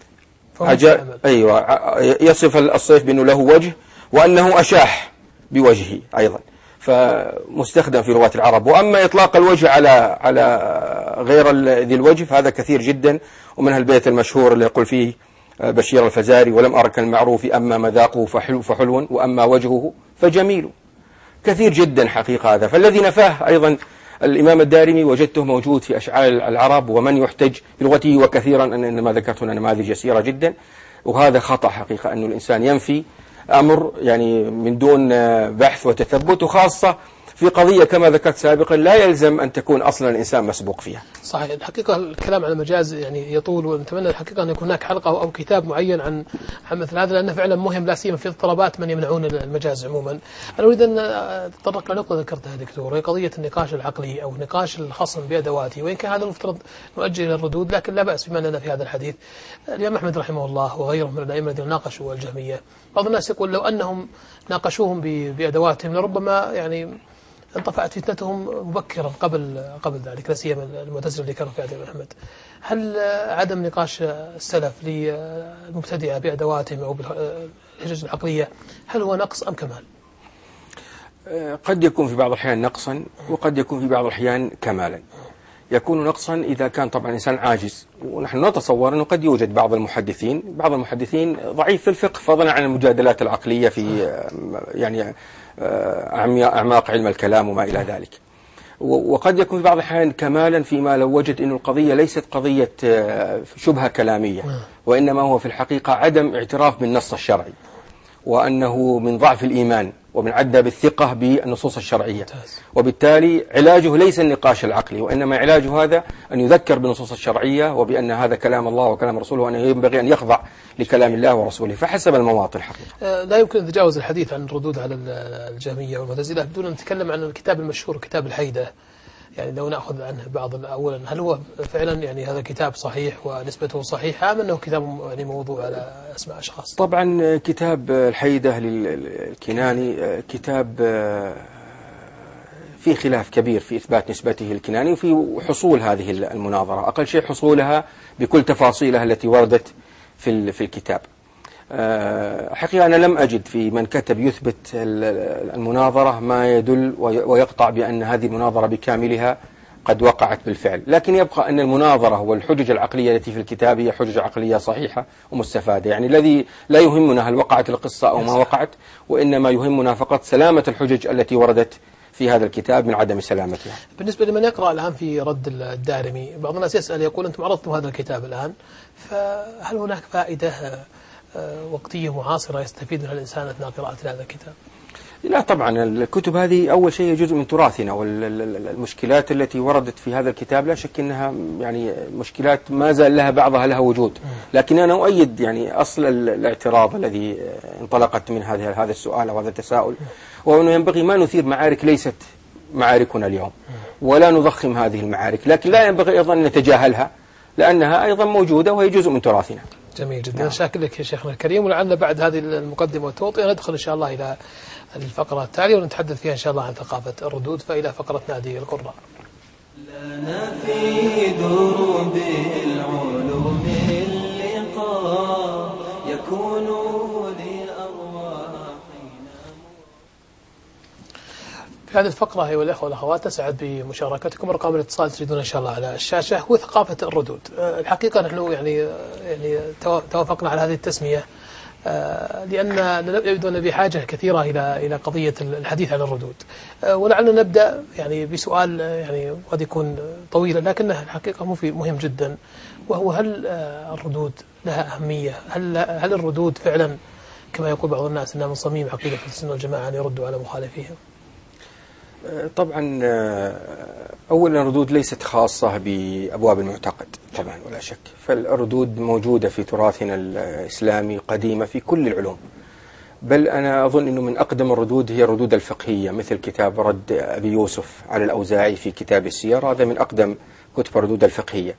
أيوة، يصف الصيف بأنه له وجه وأنه أشاح بوجهه أيضا، فمستخدم في لغة العرب. وأما إطلاق الوجه على غير ذي الوجه فهذا كثير جدا، ومنها البيت المشهور اللي يقول فيه بشير الفزاري: ولم أرك المعروف أما مذاقه فحلو وأما وجهه فجميل. كثير جدا حقيقة هذا. فالذي نفاه أيضا الإمام الدارمي وجدته موجود في أشعار العرب ومن يحتج بلغته، وكثيرا أنما ذكرت هنا نماذج يسيرة جدا، وهذا خطأ حقيقة أن الإنسان ينفي أمر يعني من دون بحث وتثبت، وخاصة في قضية كما ذكرت سابقا لا يلزم أن تكون أصلا الإنسان مسبوق فيها. صحيح. الحقيقة الكلام عن المجاز يعني يطول، ونتمنى الحقيقة أن يكون هناك حلقة أو كتاب معين عن مثل هذا، لأنه فعلا مهم لا سيما في اضطرابات من يمنعون المجاز عموما. أنا أريد أن أتطرق لنقطة ذكرتها دكتور، وهي قضية النقاش العقلي أو نقاش الخصم بأدواته، وإن كان هذا المفترض نؤجل إلى الردود، لكن لا بأس بما أننا في هذا الحديث. الإمام أحمد رحمه الله وغيره من الأئمة الذين ناقشوا الجهمية، بعض الناس يقول لو أنهم ناقشوهم بأدواتهم لربما يعني انطفأت فتنتهم مبكرا قبل ذلك، لا سيما المعتزلة اللي كانوا في عهد الإمام أحمد. هل عدم نقاش السلف للمبتدئة بأدواتهم أو بالحجج العقلية هل هو نقص أم كمال؟ قد يكون في بعض الأحيان نقصا، وقد يكون في بعض الأحيان كمالا. يكون نقصا إذا كان طبعا إنسان عاجز، ونحن نتصور أنه قد يوجد بعض المحدثين ضعيف في الفقه، فضلا عن المجادلات العقلية في يعني أعماق علم الكلام وما إلى ذلك. وقد يكون في بعض الأحيان كمالا فيما لو وجد أن القضية ليست قضية شبهة كلامية، وإنما هو في الحقيقة عدم اعتراف بالنص الشرعي، وأنه من ضعف الإيمان ومن عدى بالثقة بالنصوص الشرعية. وبالتالي علاجه ليس النقاش العقلي، وإنما علاجه هذا أن يذكر بالنصوص الشرعية وبأن هذا كلام الله وكلام رسوله، وأنه ينبغي أن يخضع لكلام الله ورسوله فحسب المواطن حقيقة. لا يمكن نتجاوز الحديث عن الردود على الجهمية والمعتزلة بدون أن نتكلم عن الكتاب المشهور كتاب الحيدة. يعني لو نأخذ عنه بعض أولا، هل هو فعلا يعني هذا كتاب صحيح ونسبته صحيحة أم أنه كتاب يعني موضوع على أسماء أشخاص؟ طبعا كتاب الحيدة للكناني كتاب في خلاف كبير في إثبات نسبته للكناني، وفي حصول هذه المناظرة أقل شيء حصولها بكل تفاصيلها التي وردت في الكتاب. حقيقة أنا لم أجد في من كتب يثبت المناظرة ما يدل ويقطع بأن هذه المناظرة بكاملها قد وقعت بالفعل، لكن يبقى أن المناظرة والحجج العقلية التي في الكتاب هي حجج عقلية صحيحة ومستفادة. يعني الذي لا يهمنا هل وقعت القصة أو ما وقعت، وإنما يهمنا فقط سلامة الحجج التي وردت في هذا الكتاب من عدم سلامتها. بالنسبة لمن يقرأ الآن في رد الدارمي، بعض الناس يسأل يقول أنتم عرضتم هذا الكتاب الآن، فهل هناك فائدة وقتية معاصرة يستفيد منها الإنسان أثناء قراءة هذا الكتاب؟ لا طبعا، الكتب هذه أول شيء جزء من تراثنا، والمشكلات التي وردت في هذا الكتاب لا شك أنها يعني مشكلات ما زال لها بعضها لها وجود، لكن أنا أؤيد يعني أصل الاعتراض الذي انطلقت من هذا السؤال أو هذا التساؤل، وأنه ينبغي ما نثير معارك ليست معاركنا اليوم، ولا نضخم هذه المعارك، لكن لا ينبغي أيضا أن نتجاهلها لأنها أيضا موجودة وهي جزء من تراثنا. جميل جدا، شاكر لك يا شيخنا الكريم، ولعلنا بعد هذه المقدمة والتوطئة ندخل إن شاء الله إلى الفقرة التالية ونتحدث فيها إن شاء الله عن ثقافة الردود، فإلى فقرة نادي القراء. لنا في دروب العلوم اللقاء يكون لأرواحنا. في هذه الفقرة أيها الأخوة والأخوات أسعد بمشاركتكم. رقم الاتصال تجدون إن شاء الله على الشاشة هو ثقافة الردود. الحقيقة نحن يعني توافقنا على هذه التسمية لأن يبدو أن بحاجة كثيرة إلى قضية الحديث عن الردود، ولعلنا نبدأ يعني بسؤال يعني قد يكون طويلا لكنه الحقيقة مهم جدا، وهو هل الردود لها أهمية؟ هل الردود فعلا كما يقول بعض الناس أنها من صميم عقيدة السنة والجماعة أن يردوا على مخالفيهم؟ طبعا أولا الردود ليست خاصة بأبواب المعتقد طبعا ولا شك، فالردود موجودة في تراثنا الإسلامي قديمة في كل العلوم، بل أنا أظن أنه من أقدم الردود هي الردود الفقهية، مثل كتاب رد أبي يوسف على الأوزاعي في كتاب السير، هذا من أقدم كتب الردود الفقهية.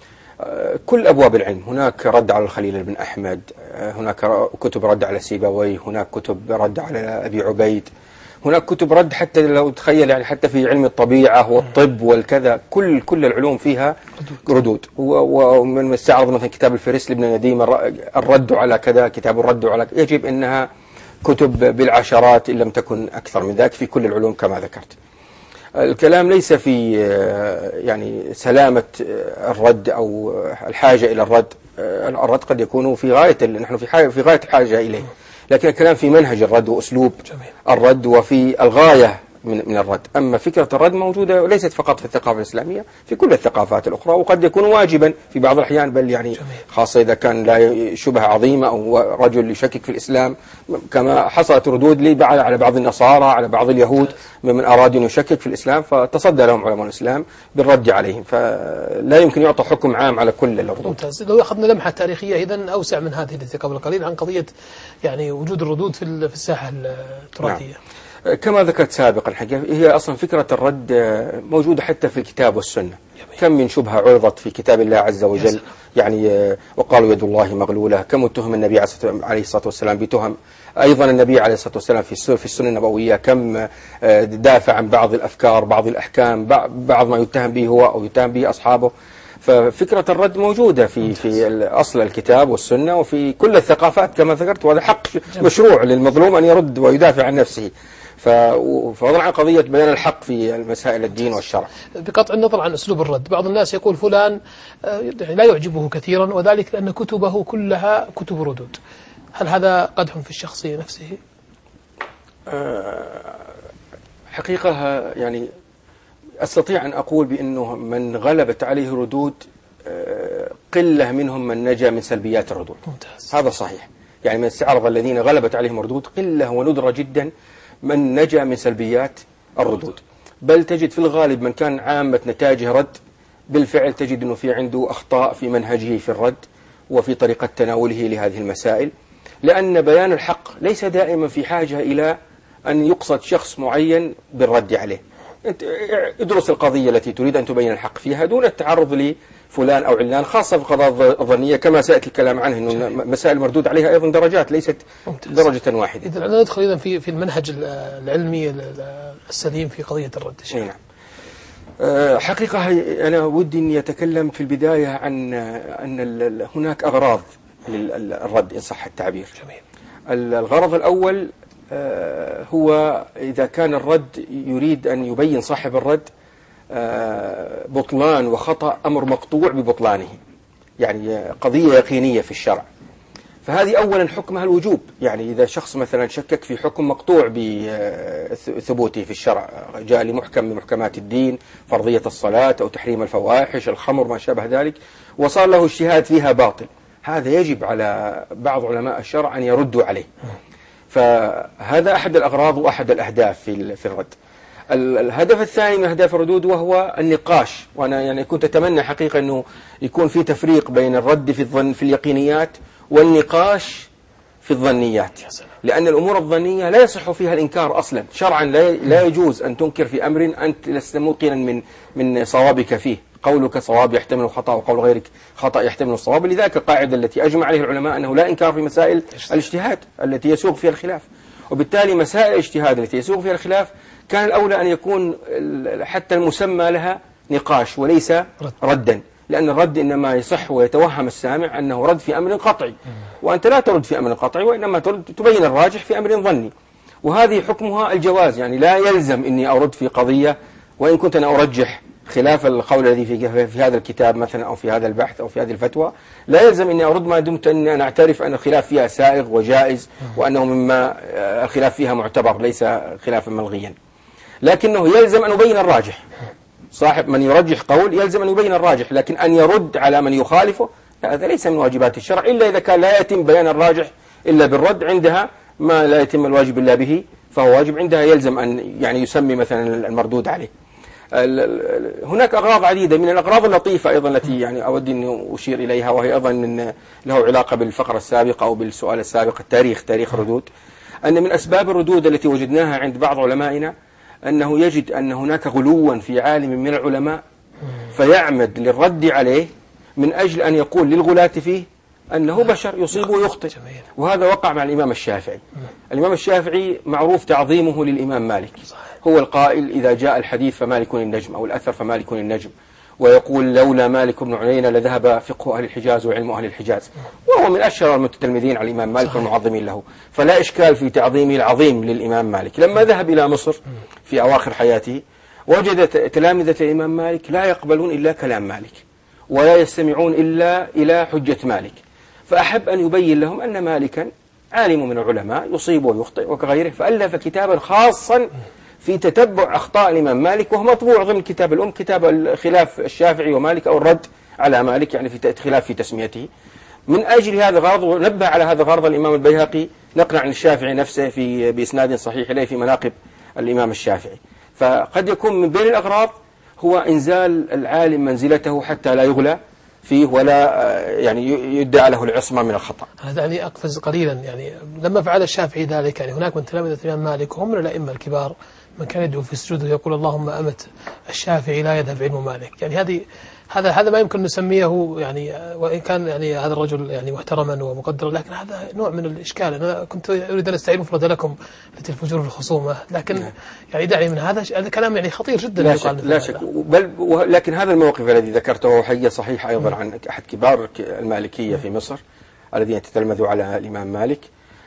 كل أبواب العلم، هناك رد على الخليل بن أحمد، هناك كتب رد على سيبويه، هناك كتب رد على أبي عبيد، هناك كتب رد حتى لو تخيل يعني حتى في علم الطبيعة والطب والكذا، كل العلوم فيها ردود. ومن استعرض مثلا كتاب الفهرست لابن نديم الرد على كذا، كتاب الرد على كذا، يجب أنها كتب بالعشرات إن لم تكن أكثر من ذلك في كل العلوم كما ذكرت. الكلام ليس في يعني سلامة الرد أو الحاجة إلى الرد، الرد قد يكون في غاية، نحن في غاية الحاجة إليه، لكن الكلام في منهج الرد وأسلوب الرد وفي الغاية من الرد. أما فكرة الرد موجودة ليست فقط في الثقافة الإسلامية، في كل الثقافات الأخرى، وقد يكون واجبا في بعض الأحيان، بل يعني خاصة إذا كان لا شبهة عظيمة أو رجل يشكك في الإسلام، كما حصلت ردود لي على بعض النصارى، على بعض اليهود ممن أراد أن يشكك في الإسلام، فتصدى لهم علماء الإسلام بالرد عليهم، فلا يمكن يعطى حكم عام على كل الردود. ممتاز. لو أخذنا لمحة تاريخية إذن أوسع من هذه التي قبل قليل عن قضية يعني وجود الردود في الساحة التراثية. نعم. كما ذكرت سابقا هي أصلا فكرة الرد موجودة حتى في الكتاب والسنة. كم من شبهة عرضت في كتاب الله عز وجل، يعني وقالوا يد الله مغلولة، كم اتهم النبي عليه الصلاة والسلام بتهم، أيضا النبي عليه الصلاة والسلام في السنة النبوية كم دافع عن بعض الأفكار، بعض الأحكام، بعض ما يتهم به هو أو يتهم به أصحابه. ففكرة الرد موجودة في أصل الكتاب والسنة وفي كل الثقافات كما ذكرت، وهذا حق مشروع للمظلوم أن يرد ويدافع عن نفسه، فضلا عن قضية بيان الحق في مسائل الدين والشرع. بقطع النظر عن أسلوب الرد، بعض الناس يقول فلان لا يعجبه كثيرا وذلك لأن كتبه كلها كتب ردود، هل هذا قدح في الشخصية نفسه؟ حقيقة يعني أستطيع أن أقول بأنه من غلبت عليه ردود قلة منهم من نجا من سلبيات الردود. ممتاز. هذا صحيح، يعني من استعرض الذين غلبت عليهم ردود قلة وندرة جدا من نجا من سلبيات الردود، بل تجد في الغالب من كان عامة نتائجه رد بالفعل تجد أنه في عنده أخطاء في منهجه في الرد وفي طريقة تناوله لهذه المسائل، لأن بيان الحق ليس دائما في حاجة إلى أن يقصد شخص معين بالرد عليه. ادرس القضية التي تريد أن تبين الحق فيها دون التعرض لفلان أو علان، خاصة في القضايا الظنية كما سيأتي الكلام عنه، أنه مسائل مردود عليها أيضا درجات ليست درجة واحدة. إذن أنا ندخل إذن في المنهج العلمي السليم في قضية الرد. نعم. حقيقة أنا ودي أن يتكلم في البداية عن أن هناك أغراض للرد إن صح التعبير. جميل. الغرض الأول هو إذا كان الرد يريد أن يبين صاحب الرد بطلان وخطأ أمر مقطوع ببطلانه، يعني قضية يقينية في الشرع، فهذه أولا حكمها الوجوب. يعني إذا شخص مثلا شكك في حكم مقطوع بثبوته في الشرع، جاء لمحكم من محكمات الدين، فرضية الصلاة أو تحريم الفواحش، الخمر، ما شابه ذلك، وصار له اجتهاد فيها باطل، هذا يجب على بعض علماء الشرع أن يردوا عليه. فهذا أحد الأغراض وأحد الأهداف في الرد. الهدف الثاني من أهداف الردود وهو النقاش، وأنا يعني كنت أتمنى حقيقة أنه يكون في تفريق بين الرد في اليقينيات والنقاش في الظنيات، لأن الأمور الظنية لا يصح فيها الإنكار أصلا شرعا. لا يجوز أن تنكر في أمر أنت لست موقنا من صوابك فيه. قولك صواب يحتمل الخطأ، وقول غيرك خطأ يحتمل الصواب. لذلك القاعدة التي أجمع عليها العلماء أنه لا إنكار في مسائل الاجتهاد التي يسوغ فيها الخلاف، وبالتالي مسائل الاجتهاد التي يسوغ فيها الخلاف كان الأولى أن يكون حتى المسمى لها نقاش وليس ردا، لأن الرد إنما يصح ويتوهم السامع أنه رد في أمر قطعي، وأنت لا ترد في أمر قطعي، وإنما تبين الراجح في أمر ظني، وهذه حكمها الجواز. يعني لا يلزم إني أرد في قضية وإن كنت أنا أرجح خلاف القول الذي في هذا الكتاب مثلا أو في هذا البحث أو في هذه الفتوى، لا يلزم إني أرد ما دمت أن أنا أعترف أن الخلاف فيها سائغ وجائز، وأنه مما الخلاف فيها معتبر ليس خلافا ملغيا، لكنه يلزم أن يبين الراجح. صاحب من يرجح قول يلزم أن يبين الراجح، لكن أن يرد على من يخالفه هذا ليس من واجبات الشرع، إلا إذا كان لا يتم بيان الراجح إلا بالرد. عندها ما لا يتم الواجب إلا به فهو واجب، عندها يلزم أن يعني يسمي مثلا المردود عليه. هناك أغراض عديدة من الأغراض اللطيفة أيضا التي يعني أود أن أشير إليها، وهي أيضا من له علاقة بالفقرة السابقة أو بالسؤال السابق، تاريخ الردود. أن من أسباب الردود التي وجدناها عند بعض علمائنا أنه يجد أن هناك غلوا في عالم من العلماء فيعمد للرد عليه من أجل أن يقول للغلاة فيه أنه بشر يصيب ويخطئ. وهذا وقع مع الإمام الشافعي. الإمام الشافعي معروف تعظيمه للإمام مالك، هو القائل إذا جاء الحديث فمالك النجم أو الأثر فمالك النجم، ويقول لولا مالك بن عيينة لذهب فقه أهل الحجاز وعلم أهل الحجاز، وهو من أشهر المتتلمذين على الإمام مالك والمعظمين له، فلا إشكال في تعظيمه العظيم للإمام مالك. لما ذهب إلى مصر في أواخر حياته وجد تلامذة الإمام مالك لا يقبلون إلا كلام مالك ولا يستمعون إلا إلى حجة مالك، فأحب أن يبين لهم أن مالكا عالم من العلماء يصيب ويخطئ وكغيره، فألف كتابا خاصا في تتبع أخطاء الإمام مالك، وهو مطبوع ضمن كتاب الأم، كتاب الخلاف الشافعي ومالك أو الرد على مالك، يعني في خلاف في تسميته. من أجل هذا الغرض، ونبه على هذا الغرض الإمام البيهقي نقل عن الشافعي نفسه بإسناد صحيح إليه في مناقب الإمام الشافعي. فقد يكون من بين الأغراض هو إنزال العالم منزلته حتى لا يغلى فيه ولا يعني يدعى له العصمة من الخطأ. هذا يعني أقفز قليلا، يعني لما فعل الشافعي ذلك، يعني هناك من تلامذة الإمام مالك وهم من الأئمة الكبار من كان يدعو في السجود ويقول اللهم أمت الشافعي لا يذهب علم مالك. يعني هذا ما يمكن نسميه، يعني وإن كان يعني هذا الرجل يعني محترما ومقدرا، لكن هذا نوع من الإشكال. أنا كنت أريد أن أستعين مفرد لكم التي الفجور الخصومة، لكن يعني دعني من هذا كلام يعني خطير جدا. لا شك لكن هذا الموقف الذي ذكرته حقيقة صحيح أيضا عن أحد كبار المالكية في مصر الذين تتلمذوا على الإمام مالك،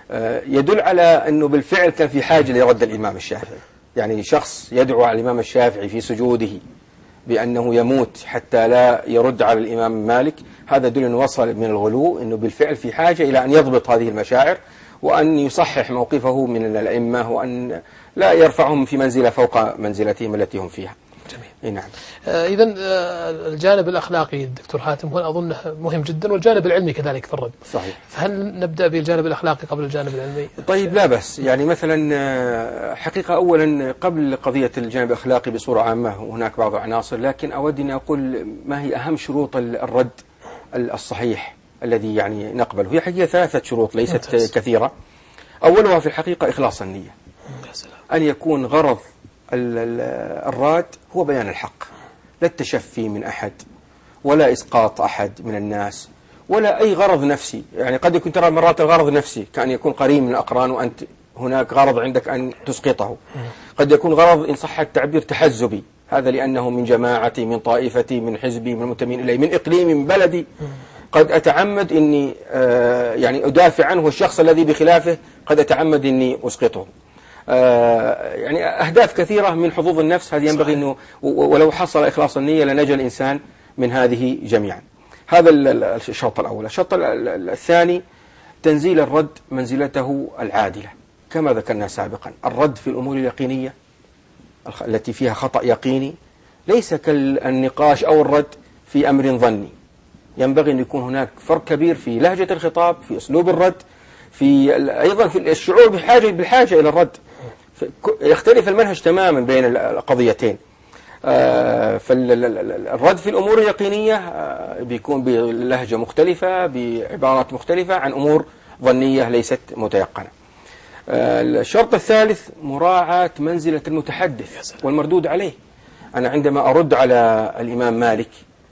يدل على أنه بالفعل كان في حاجة لرد الإمام الشافعي. يعني شخص يدعو على الإمام الشافعي في سجوده بأنه يموت حتى لا يرد على الإمام مالك، هذا يدل أنه وصل من الغلو، أنه بالفعل في حاجة إلى أن يضبط هذه المشاعر وأن يصحح موقفه من الأئمة، وأن لا يرفعهم في منزلة فوق منزلتهم التي هم فيها. جميل. نعم. إذن الجانب الأخلاقي دكتور حاتم هو أظن مهم جدا، والجانب العلمي كذلك في الرد. صحيح. فهل نبدأ بالجانب الأخلاقي قبل الجانب العلمي؟ طيب لا بس، يعني مثلا حقيقة أولا قبل قضية الجانب الأخلاقي بصورة عامة وهناك بعض العناصر، لكن أود أن أقول ما هي أهم شروط الرد الصحيح الذي يعني نقبله. هي حقيقة 3 شروط ليست كثيرة. أولها في الحقيقة إخلاص النية، أن يكون غرض الراد هو بيان الحق، لا التشفي من أحد ولا إسقاط أحد من الناس ولا أي غرض نفسي. يعني قد يكون ترى مرات الغرض نفسي كأن يكون قريب من الأقران وأنت هناك غرض عندك أن تسقطه. قد يكون غرض إن صح التعبير تحزبي، هذا لأنه من جماعتي من طائفتي من حزبي من المنتمين إليه من إقليمي من بلدي، قد أتعمد أني يعني أدافع عنه، والشخص الذي بخلافه قد أتعمد أني أسقطه. يعني أهداف كثيرة من حظوظ النفس هذه ينبغي أنه ولو حصل إخلاص النية لنجا الإنسان من هذه جميعا. هذا الشرط الأول. الشرط الثاني تنزيل الرد منزلته العادلة كما ذكرنا سابقا. الرد في الأمور اليقينية التي فيها خطأ يقيني ليس كالنقاش أو الرد في أمر ظني. ينبغي أن يكون هناك فرق كبير في لهجة الخطاب، في أسلوب الرد، في أيضا في الشعور بالحاجة إلى الرد. يختلف المنهج تماما بين القضيتين. فالرد في الأمور اليقينية بيكون بلهجة مختلفة، بعبارات مختلفة عن أمور ظنية ليست متيقنة. الشرط الثالث مراعاة منزلة المتحدث والمردود عليه. أنا عندما أرد على الإمام مالك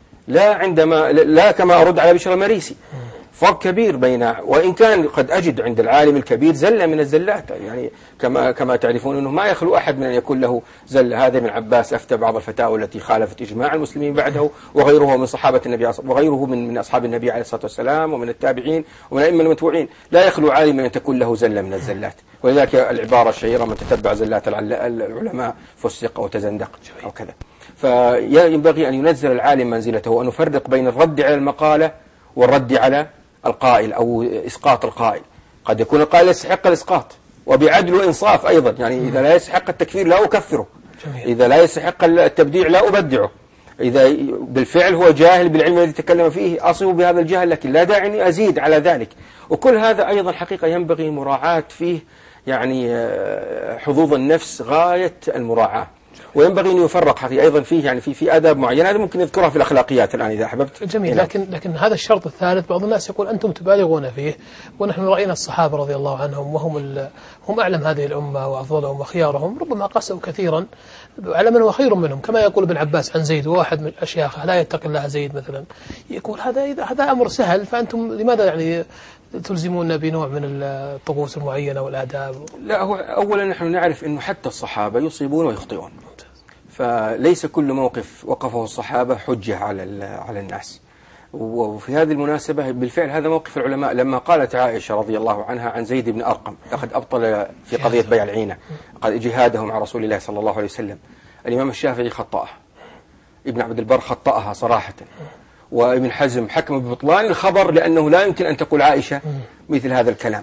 لا كما أرد على بشر المريسي. فرق كبير بين، وإن كان قد أجد عند العالم الكبير زلة من الزلات، يعني كما تعرفون أنه ما يخلو أحد من أن يكون له زلة. هذا ابن عباس أفتى بعض الفتاوى التي خالفت إجماع المسلمين بعده، وغيره من صحابة النبي وغيره من أصحاب النبي عليه الصلاة والسلام ومن التابعين ومن الأئمة المتبوعين. لا يخلو عالم أن تكون له زلة من الزلات. ولذلك العبارة الشهيرة من تتبع زلات العلماء فسق أو تزندق أو كذا. فينبغي أن ينزل العالم منزلته، وأن نفرق بين الرد على المقالة والرد على القائل أو إسقاط القائل. قد يكون القائل يستحق الإسقاط وبعدل وإنصاف أيضا، يعني إذا لا يستحق التكفير لا أكفره، إذا لا يستحق التبديع لا أبدعه، إذا بالفعل هو جاهل بالعلم الذي تكلم فيه أصيب بهذا الجهل، لكن لا داعي أن أزيد على ذلك. وكل هذا أيضا حقيقة ينبغي مراعاة فيه، يعني حظوظ النفس غاية المراعاة. وينبغي أن يفرق حقيقة أيضا فيه، يعني في آداب معينة هذا ممكن نذكرها في الأخلاقيات الآن إذا أحببت. جميل. لكن هذا الشرط الثالث بعض الناس يقول أنتم تبالغون فيه، ونحن رأينا الصحابة رضي الله عنهم وهم هم أعلم هذه الأمة وأفضلهم وخيارهم، ربما قاسوا كثيرا على من هو خير منهم، كما يقول ابن عباس عن زيد وواحد من الأشياخ لا يتقي الله زيد مثلا، يقول هذا أمر سهل، فأنتم لماذا يعني تلزمون بنوع من الطقوس المعينة والآداب؟ لا، هو أولا نحن نعرف أنه حتى الصحابة يصيبون ويخطئون، فليس كل موقف وقفه الصحابة حجة على الناس. وفي هذه المناسبة بالفعل هذا موقف العلماء لما قالت عائشة رضي الله عنها عن زيد بن أرقم لقد أبطل في قضية بيع العينة قال جهاده مع رسول الله صلى الله عليه وسلم. الإمام الشافعي خطأها، ابن عبد البر خطأها صراحة، وابن حزم حكم ببطلان الخبر لأنه لا يمكن أن تقول عائشة مثل هذا الكلام،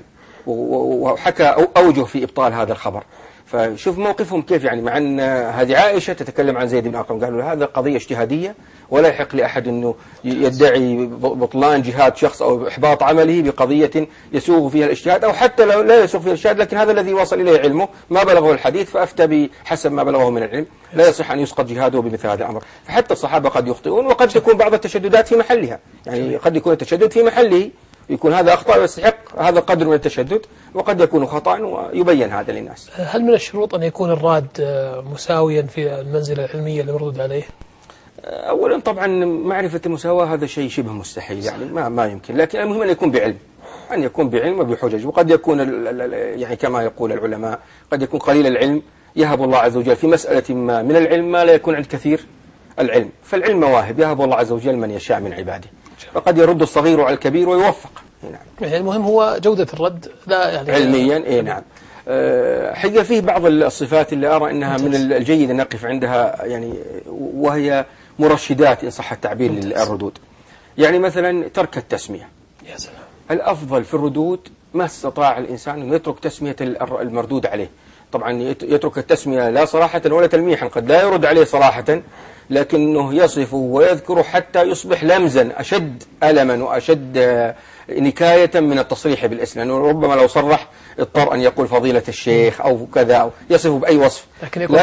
وحكى أوجه في إبطال هذا الخبر. فشوف موقفهم كيف، يعني مع أن هذه عائشة تتكلم عن زيد بن أرقم، قالوا هذا قضية اجتهادية ولا يحق لأحد أنه يدعي بطلان جهاد شخص أو إحباط عمله بقضية يسوغ فيها الاجتهاد، أو حتى لو لا يسوغ فيها الاجتهاد لكن هذا الذي وصل إليه علمه ما بلغه الحديث فأفتى بحسب ما بلغه من العلم، لا يصح أن يسقط جهاده بمثل هذا الأمر. فحتى الصحابة قد يخطئون، وقد تكون بعض التشددات في محلها، يعني قد يكون التشدد في محله، يكون هذا أخطأ ويستحق هذا القدر من التشدد، وقد يكون خطأ ويبين هذا للناس. هل من الشروط أن يكون الراد مساويا في المنزلة العلمية المردود عليه؟ أولا طبعا معرفة المساواة هذا شيء شبه مستحيل، يعني ما يمكن، لكن المهم أن يكون بعلم، أن يكون بعلم وبحجج. وقد يكون يعني كما يقول العلماء قد يكون قليل العلم يهب الله عز وجل في مسألة ما من العلم ما لا يكون عند كثير العلم، فالعلم مواهب يهب الله عز وجل من يشاء من عباده، فقد يرد الصغير على الكبير ويوفق. نعم. يعني المهم هو جودة الرد لا يعني علميا. نعم. حقيقة فيه بعض الصفات اللي أرى أنها من الجيد أن نقف عندها، يعني وهي مرشدات إن صح التعبير للردود. يعني مثلا ترك التسمية. يا سلام. الأفضل في الردود ما استطاع الإنسان أن يترك تسمية المردود عليه. طبعا يترك التسمية لا صراحة ولا تلميحا، قد لا يرد عليه صراحة لكنه يصفه ويذكره حتى يصبح لمزا أشد ألما وأشد نكاية من التصريح بالاسم، لأنه ربما لو صرح اضطر أن يقول فضيلة الشيخ أو كذا أو يصفه بأي وصف، لكن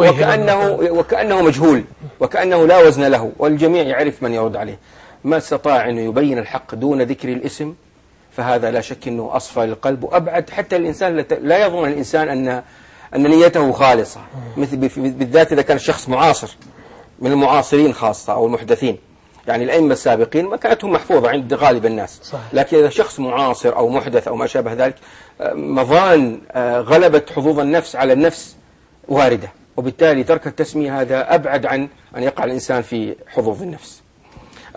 وكأنه مجهول وكأنه لا وزن له، والجميع يعرف من يرد عليه. ما استطاع أنه يبين الحق دون ذكر الاسم فهذا لا شك أنه أصفى للقلب وأبعد، حتى الإنسان لا يظن الإنسان أن نيته خالصة، مثل بالذات إذا كان الشخص معاصر من المعاصرين خاصة أو المحدثين، يعني الأئمة السابقين مكانتهم محفوظة عند غالب الناس. صحيح. لكن إذا شخص معاصر أو محدث أو ما شابه ذلك مظان غلبة حظوظ النفس على النفس واردة، وبالتالي ترك التسمية هذا أبعد عن أن يقع الإنسان في حظوظ النفس.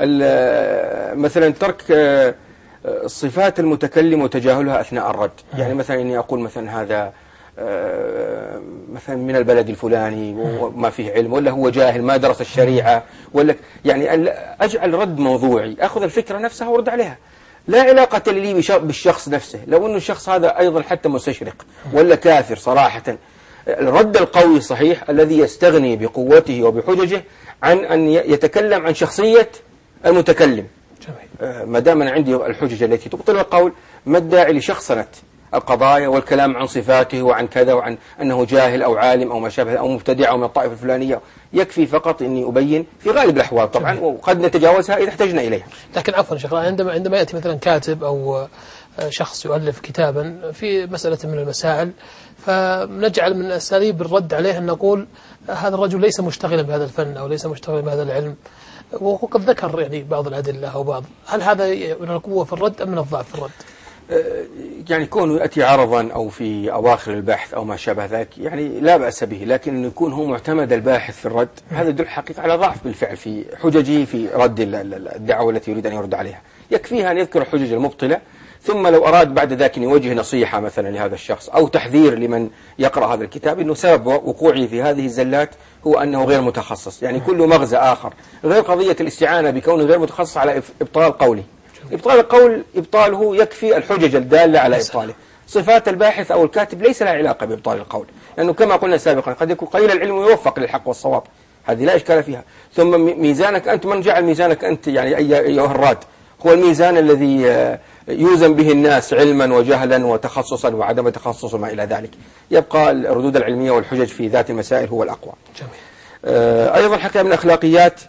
مثلا ترك صفات المتكلم وتجاهلها أثناء الرد. يعني مثلا إني أقول مثلا هذا مثلا من البلد الفلاني وما فيه علم، ولا هو جاهل ما درس الشريعة، ولا يعني أجعل رد موضوعي، أخذ الفكرة نفسها وارد عليها، لا علاقة لي بالشخص نفسه. لو أن الشخص هذا أيضا حتى مستشرق ولا كافر صراحة، الرد القوي صحيح الذي يستغني بقوته وبحججه عن أن يتكلم عن شخصية المتكلم. ما دام أنا عندي الحجج التي تبطل القول، ما الداعي لشخصنة القضايا والكلام عن صفاته وعن كذا وعن أنه جاهل أو عالم أو ما شابه أو مبتدع أو من الطائفة الفلانية. يكفي فقط أني أبين في غالب الأحوال طبعا، وقد نتجاوزها إذا احتجنا إليها. لكن عفوا شيخ، عندما يأتي مثلا كاتب أو شخص يؤلف كتابا في مسألة من المسائل، فنجعل من أساليب الرد عليه أن نقول هذا الرجل ليس مشتغلا بهذا الفن أو ليس مشتغلا بهذا العلم، وقد ذكر يعني بعض الأدلة أو بعض. هل هذا من القوة في الرد أم من الضعف في الرد؟ يعني كونه يأتي عرضا أو في أواخر البحث أو ما شابه ذلك يعني لا بأس به، لكن أنه يكون هو معتمد الباحث في الرد، هذا يدل حقيقة على ضعف بالفعل في حججه في رد الدعوة التي يريد أن يرد عليها. يكفيها أن يذكر الحجج المبطلة، ثم لو أراد بعد ذلك أن يوجه نصيحة مثلا لهذا الشخص أو تحذير لمن يقرأ هذا الكتاب أنه سبب وقوعه في هذه الزلات هو أنه غير متخصص. يعني كل مغزى آخر غير قضية الاستعانة بكونه غير متخصص على إبطال قوله. إبطال القول إبطاله يكفي الحجج الدالة على إبطاله. صفات الباحث أو الكاتب ليس لها علاقة بإبطال القول، لأنه كما قلنا سابقا قد يكون قليل العلم ويوفق للحق والصواب، هذه لا إشكال فيها. ثم ميزانك أنت، من جعل ميزانك أنت يعني أيها الراد هو الميزان الذي يوزن به الناس علما وجهلا وتخصصا وعدم تخصص وما إلى ذلك. يبقى الردود العلمية والحجج في ذات المسائل هو الأقوى. أيضا حتى من الأخلاقيات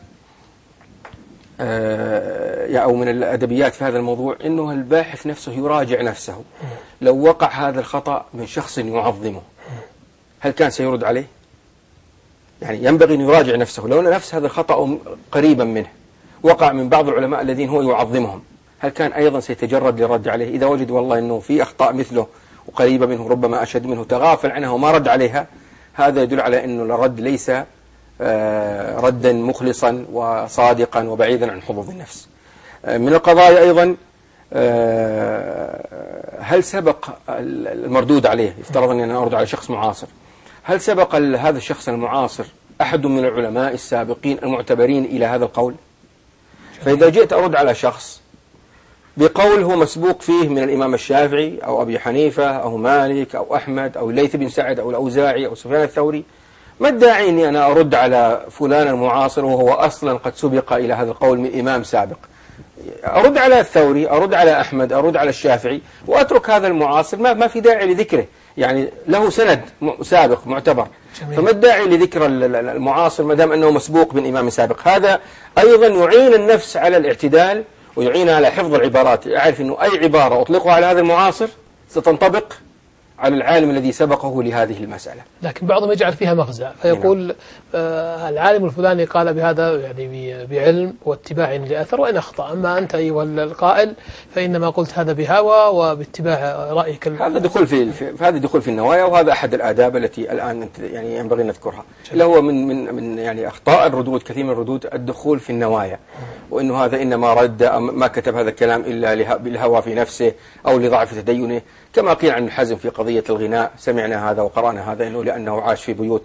أو من الأدبيات في هذا الموضوع أنه الباحث نفسه يراجع نفسه. لو وقع هذا الخطأ من شخص يعظمه هل كان سيرد عليه؟ يعني ينبغي أن يراجع نفسه. لو أن نفس هذا الخطأ قريبا منه وقع من بعض العلماء الذين هو يعظمهم، هل كان أيضا سيتجرد للرد عليه؟ إذا وجد والله أنه في أخطاء مثله وقريبة منه ربما أشد منه تغافل عنها وما رد عليها، هذا يدل على أنه الرد ليس ردا مخلصا وصادقا وبعيدا عن حظوظ النفس. من القضايا أيضا هل سبق المردود عليه، افترض أن أنا أرد على شخص معاصر، هل سبق هذا الشخص المعاصر أحد من العلماء السابقين المعتبرين إلى هذا القول؟ فإذا جئت أرد على شخص بقول هو مسبوق فيه من الإمام الشافعي أو أبي حنيفة أو مالك أو أحمد أو الليث بن سعد أو الأوزاعي أو سفيان الثوري، ما الداعي أني أنا أرد على فلان المعاصر وهو أصلا قد سبق إلى هذا القول من إمام سابق؟ أرد على الثوري، أرد على أحمد، أرد على الشافعي، وأترك هذا المعاصر ما في داعي لذكره، يعني له سند سابق معتبر. جميل. فما الداعي لذكر المعاصر ما دام أنه مسبوق من إمام سابق؟ هذا أيضا يعين النفس على الاعتدال ويعين على حفظ العبارات. أعرف أنه أي عبارة أطلقها على هذا المعاصر ستنطبق على العالم الذي سبقه لهذه المسألة. لكن بعضهم يجعل فيها مغزى فيقول العالم الفلاني قال بهذا يعني بعلم واتباع لأثر وإن أخطأ، أما أنت أيها القائل فإنما قلت هذا بهوى وباتباع رأيك. هذا دخول هذا دخول في النوايا، وهذا أحد الآداب التي الآن يعني ينبغي نذكرها، اللي هو من يعني أخطاء الردود، كثير من الردود الدخول في النوايا، وإنه هذا إنما رد ما كتب هذا الكلام إلا بالهوى في نفسه أو لضعف تدينه، كما قيل عن حزم في قضية الغناء، سمعنا هذا وقرأنا هذا إنه لأنه عاش في بيوت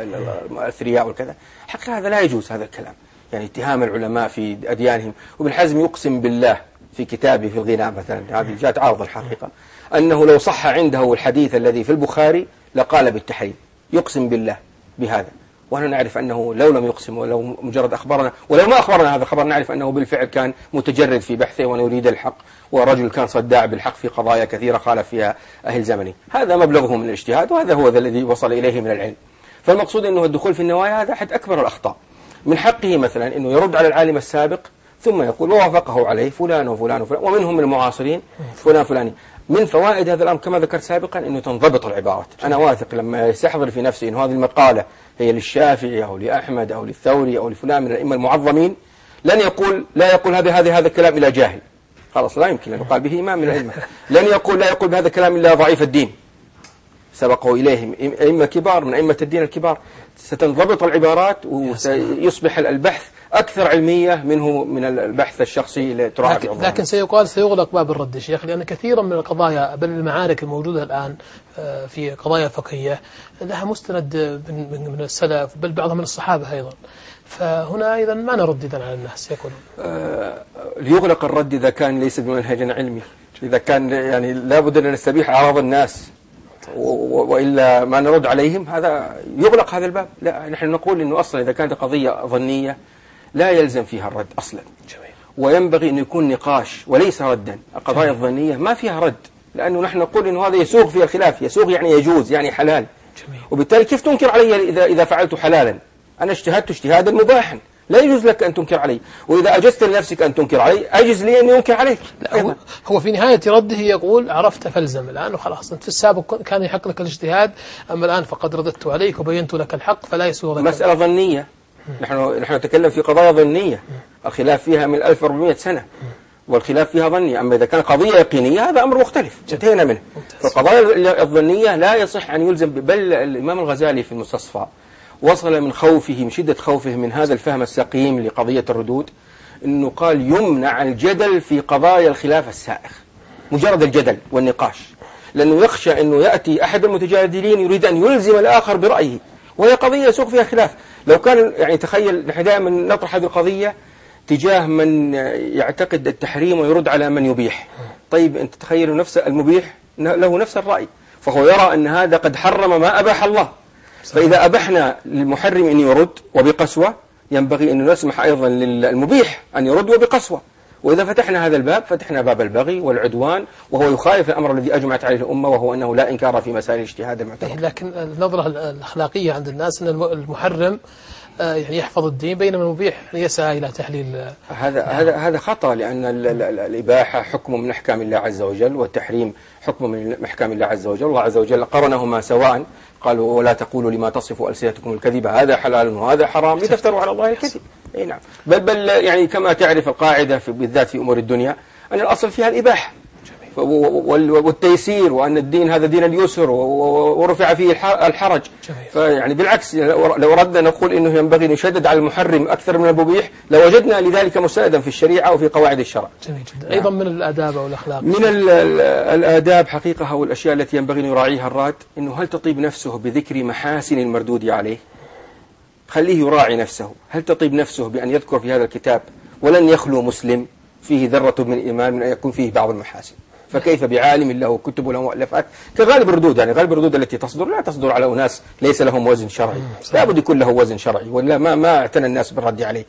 الأثرياء والكذا. حقيقة هذا لا يجوز هذا الكلام، يعني اتهام العلماء في أديانهم. وابن حزم يقسم بالله في كتابه في الغناء مثلا، هذه جاءت عارض الحقيقة، أنه لو صح عنده الحديث الذي في البخاري لقال بالتحريم، يقسم بالله بهذا. ونحن نعرف أنه لو لم يقسم ولو مجرد أخبرنا ولو ما أخبرنا هذا الخبر، نعرف أنه بالفعل كان متجرد في بحثه ويريد الحق، ورجل كان صداع بالحق في قضايا كثيرة خالف فيها أهل زمنه. هذا مبلغه من الاجتهاد، وهذا هو الذي وصل إليه من العلم. فالمقصود أنه الدخول في النوايا هذا أحد أكبر الأخطاء. من حقه مثلا أنه يرد على العالم السابق ثم يقول ووافقه عليه فلان وفلان وفلان ومنهم من المعاصرين فلان فلاني. من فوائد هذا الأمر كما ذكرت سابقا أنه تنضبط العبارات. أنا واثق لما يستحضر في نفسي أن هذه المقالة هي للشافعي أو لأحمد أو للثوري أو لفلان من الأئمة المعظمين، لا يقول هذا الكلام إلى جاهل، خلاص لا يمكن أن يقال به إمام من الأئمة. لا يقول بهذا الكلام إلا ضعيف الدين سبقه إليهم أئمة كبار من أئمة الدين الكبار. ستنضبط العبارات وسيصبح البحث أكثر علمية منه من البحث الشخصي اللي تراعى في الظاهر. لكن سيقال سيغلق باب الرد يا شيخ، لأن كثيرا من القضايا بل المعارك الموجودة الآن في قضايا فقهية لها مستند من السلف، بل بعضها من الصحابة أيضا. فهنا أيضا ما نرد إذن على الناس يقولون ليغلق الرد إذا كان ليس بمنهج علمي، إذا كان يعني لابد أن نستبيح أعراض الناس وإلا ما نرد عليهم، هذا يغلق هذا الباب. لا، نحن نقول إنه أصلا إذا كانت قضية ظنية لا يلزم فيها الرد أصلا، وينبغي أن يكون نقاش وليس ردا. القضايا الظنية ما فيها رد، لأنه نحن نقول إنه هذا يسوغ فيه الخلاف، يسوغ يعني يجوز يعني حلال، وبالتالي كيف تنكر علي إذا فعلت حلالا؟ أنا اجتهدت اجتهادا مباحا، لا يجوز لك أن تنكر علي، وإذا أجزت لنفسك أن تنكر علي أجز لي أن ينكر عليك. هو في نهاية رده يقول عرفت فالزم الآن وخلاص، أنت في السابق كان يحق لك الاجتهاد، أما الآن فقد رددت عليك وبينت لك الحق فلا يسوغ لك. مسألة ظنية، نحن نتكلم في قضايا ظنية الخلاف فيها من 1400 سنة، والخلاف فيها ظني. أما إذا كان قضية يقينية هذا أمر مختلف انتهينا منه. فالقضايا الظنية لا يصح أن يلزم، بل الإمام الغزالي في المستصفى وصل من خوفه، من شدة خوفه من هذا الفهم السقيم لقضية الردود، أنه قال يمنع الجدل في قضايا الخلاف السائغ، مجرد الجدل والنقاش، لأنه يخشى أنه يأتي أحد المتجادلين يريد أن يلزم الآخر برأيه، وهي قضية يسوق فيها خلاف. لو كان يعني تخيل نحن دائما نطرح هذه القضية تجاه من يعتقد التحريم ويرد على من يبيح. طيب أنت تخيل نفس المبيح له نفس الرأي، فهو يرى أن هذا قد حرم ما أباح الله. فإذا أبحنا للمحرم أن يرد وبقسوة، ينبغي أن نسمح أيضا للمبيح أن يرد وبقسوة. وإذا فتحنا هذا الباب فتحنا باب البغي والعدوان، وهو يخالف الأمر الذي أجمعت عليه الأمة، وهو أنه لا إنكار في مسائل الاجتهاد المعتبر. لكن النظرة الأخلاقية عند الناس أن المحرم يعني يحفظ الدين، بينما المبيح يسعى إلى تحليل. هذا خطأ، لأن الإباحة حكم من أحكام الله عز وجل، والتحريم حكم من أحكام الله عز وجل. الله عز وجل قرنهما سواء، قالوا ولا تقولوا لما تصف ألسنتكم الكذب هذا حلال وهذا حرام لتفتروا على الله الكذب. أي نعم. بل يعني كما تعرف القاعدة بالذات في أمور الدنيا أن الأصل فيها الإباحة والتيسير، وأن الدين هذا دين اليسر ورفع فيه الحرج. فيعني بالعكس، لو ردنا نقول إنه ينبغي نشدد على المحرم أكثر من المبيح لوجدنا لذلك مستندا في الشريعة وفي قواعد الشرع. جميل جدا. أيضا من الآداب أو الأخلاق، من الآداب حقيقة والأشياء التي ينبغي أن يراعيها الراد، إنه هل تطيب نفسه بذكر محاسن المردود عليه؟ خليه يراعي نفسه. هل تطيب نفسه بأن يذكر في هذا الكتاب ولن يخلو مسلم فيه ذرة من إيمان من أن يكون فيه بعض المحاسن؟ فكيف بعالم له كتب له مؤلفات كغالب الردود؟ يعني غالب الردود التي تصدر لا تصدر على أناس ليس لهم وزن شرعي، لا بد يكون له وزن شرعي، ولا ما اعتنى الناس بالرد عليه.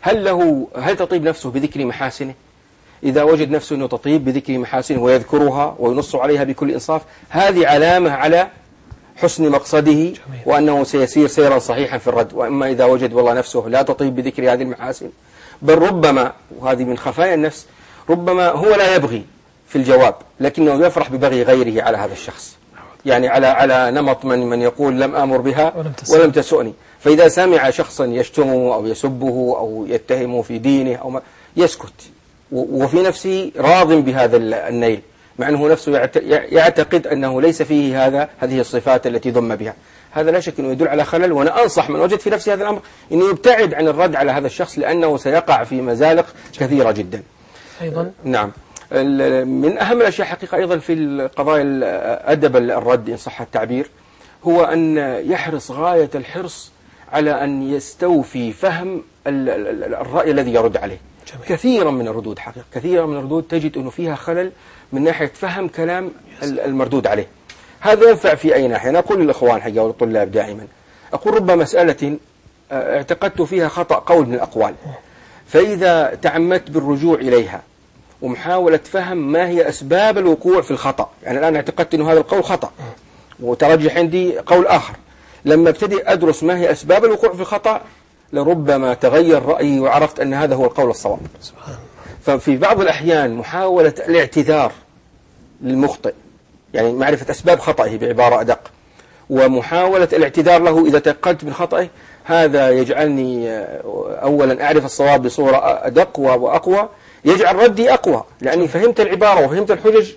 هل تطيب نفسه بذكر محاسنه؟ إذا وجد نفسه أنه تطيب بذكر محاسنه ويذكرها وينص عليها بكل إنصاف، هذه علامة على حسن مقصده وأنه سيسير سيرا صحيحا في الرد. وأما إذا وجد والله نفسه لا تطيب بذكر هذه المحاسن، بل ربما، وهذه من خفايا النفس، ربما هو لا يبغي في الجواب لكنه يفرح ببغي غيره على هذا الشخص، يعني على نمط من يقول لم آمر بها ولم تسؤني. فإذا سمع شخصا يشتمه أو يسبه أو يتهمه في دينه أو ما، يسكت وفي نفسه راض بهذا النيل، مع أنه نفسه يعتقد أنه ليس فيه هذه الصفات التي ذم بها. هذا لا شك أنه يدل على خلل، وأنا أنصح من وجد في نفسه هذا الأمر أنه يبتعد عن الرد على هذا الشخص، لأنه سيقع في مزالق كثيرة جدا. أيضا نعم، من أهم الأشياء حقيقة أيضا في القضايا أدب الرد إن صح التعبير، هو أن يحرص غاية الحرص على أن يستوفي فهم الرأي الذي يرد عليه. كثيرا من الردود حقيقة، كثيرا من الردود تجد أنه فيها خلل من ناحية فهم كلام المردود عليه. هذا ينفع في أي ناحية. أنا أقول للإخوان حقيقة والطلاب دائما، أقول رب مسألة اعتقدت فيها خطأ قول من الأقوال، فإذا تعمدت بالرجوع إليها ومحاولة فهم ما هي أسباب الوقوع في الخطأ، يعني الآن اعتقدت أن هذا القول خطأ وترجح عندي قول آخر، لما ابتدي أدرس ما هي أسباب الوقوع في الخطأ لربما تغير رأيي وعرفت أن هذا هو القول الصواب. ففي بعض الأحيان محاولة الاعتذار للمخطئ، يعني معرفة أسباب خطئه بعبارة أدق، ومحاولة الاعتذار له إذا تيقنت من خطئه، هذا يجعلني أولا أعرف الصواب بصورة أدق وأقوى، يجعل ردي أقوى لأني فهمت العبارة وفهمت الحجج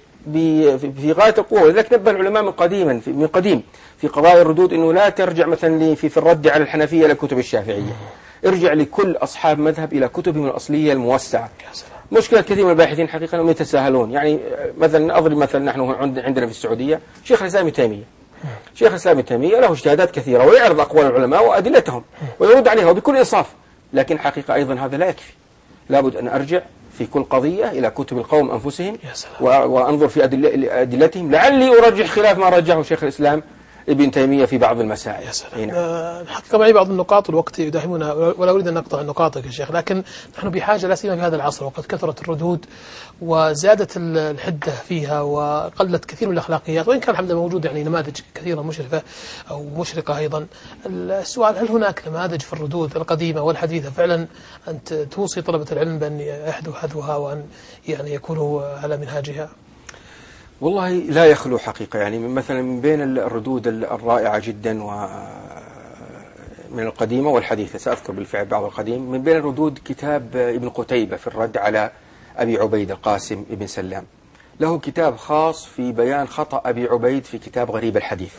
في غاية القوة. ولذلك نبه العلماء من قديم في قضايا الردود أنه لا ترجع مثلا في الرد على الحنفية إلى الكتب الشافعية، ارجع لكل أصحاب مذهب إلى كتبهم الأصلية الموسعة. مشكلة كثير من الباحثين حقيقة أنهم يتساهلون. يعني مثلا أضرب مثلا نحن عندنا في السعودية شيخ الإسلام ابن تيمية. شيخ الإسلام ابن تيمية له اجتهادات كثيرة ويعرض أقوال العلماء وأدلتهم ويرد عليها وبكل إنصاف، لكن حقيقة أيضا هذا لا يكفي. لابد أن أرجع في كل قضية إلى كتب القوم أنفسهم وأنظر في أدلتهم، لعلي أرجح خلاف ما رجحه شيخ الإسلام ابن تيمية في بعض المسائل. الحقيقة معي بعض النقاط والوقت يداهمنا ولا أريد أن نقطع نقاطك يا شيخ، لكن نحن بحاجة لا سيما في هذا العصر وقد كثرت الردود وزادت الحدة فيها وقلت كثير من الأخلاقيات، وإن كان الحمد لله موجود يعني نماذج كثيرة مشرفة أو مشرقة أيضا. السؤال هل هناك نماذج في الردود القديمة والحديثة فعلا أنت توصي طلبة العلم بأن يحذوا حذوها وأن يعني يكونوا على منهاجها؟ والله لا يخلو حقيقة. يعني مثلا من بين الردود الرائعة جدا ومن القديمة والحديثة، سأذكر بالفعل بعض القديم. من بين الردود كتاب ابن قتيبة في الرد على أبي عبيد القاسم ابن سلام. له كتاب خاص في بيان خطأ أبي عبيد في كتاب غريب الحديث.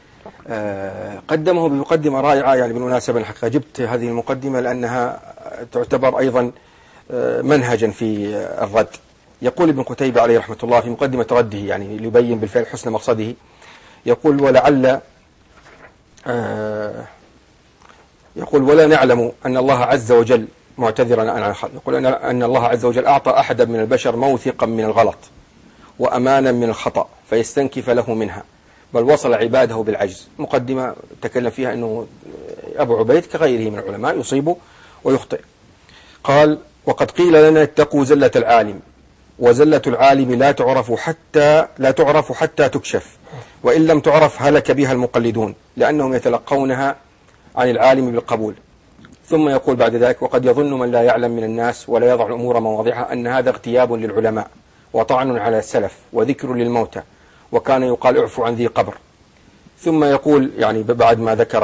قدمه بمقدمة رائعة. يعني بالمناسبة الحقيقة جبت هذه المقدمة لأنها تعتبر أيضا منهجا في الرد. يقول ابن قتيبة عليه رحمة الله في مقدمة رده، يعني ليبين بالفعل حسن مقصده، يقول يقول ولا نعلم أن الله عز وجل معتذرا عن الخلق، يقول أن الله عز وجل أعطى أحدا من البشر موثقا من الغلط وأمانا من الخطأ فيستنكف له منها، بل وصل عباده بالعجز. مقدمة تكلم فيها أنه أبو عبيد كغيره من العلماء يصيب ويخطئ. قال وقد قيل لنا اتقوا زلة العالم، وزلة العالم لا تعرف حتى تكشف، وإن لم تعرف هلك بها المقلدون لأنهم يتلقونها عن العالم بالقبول. ثم يقول بعد ذلك وقد يظن من لا يعلم من الناس ولا يضع الأمور مواضعها أن هذا اغتياب للعلماء وطعن على السلف وذكر للموتى، وكان يقال اعفو عن ذي قبر. ثم يقول يعني بعد ما ذكر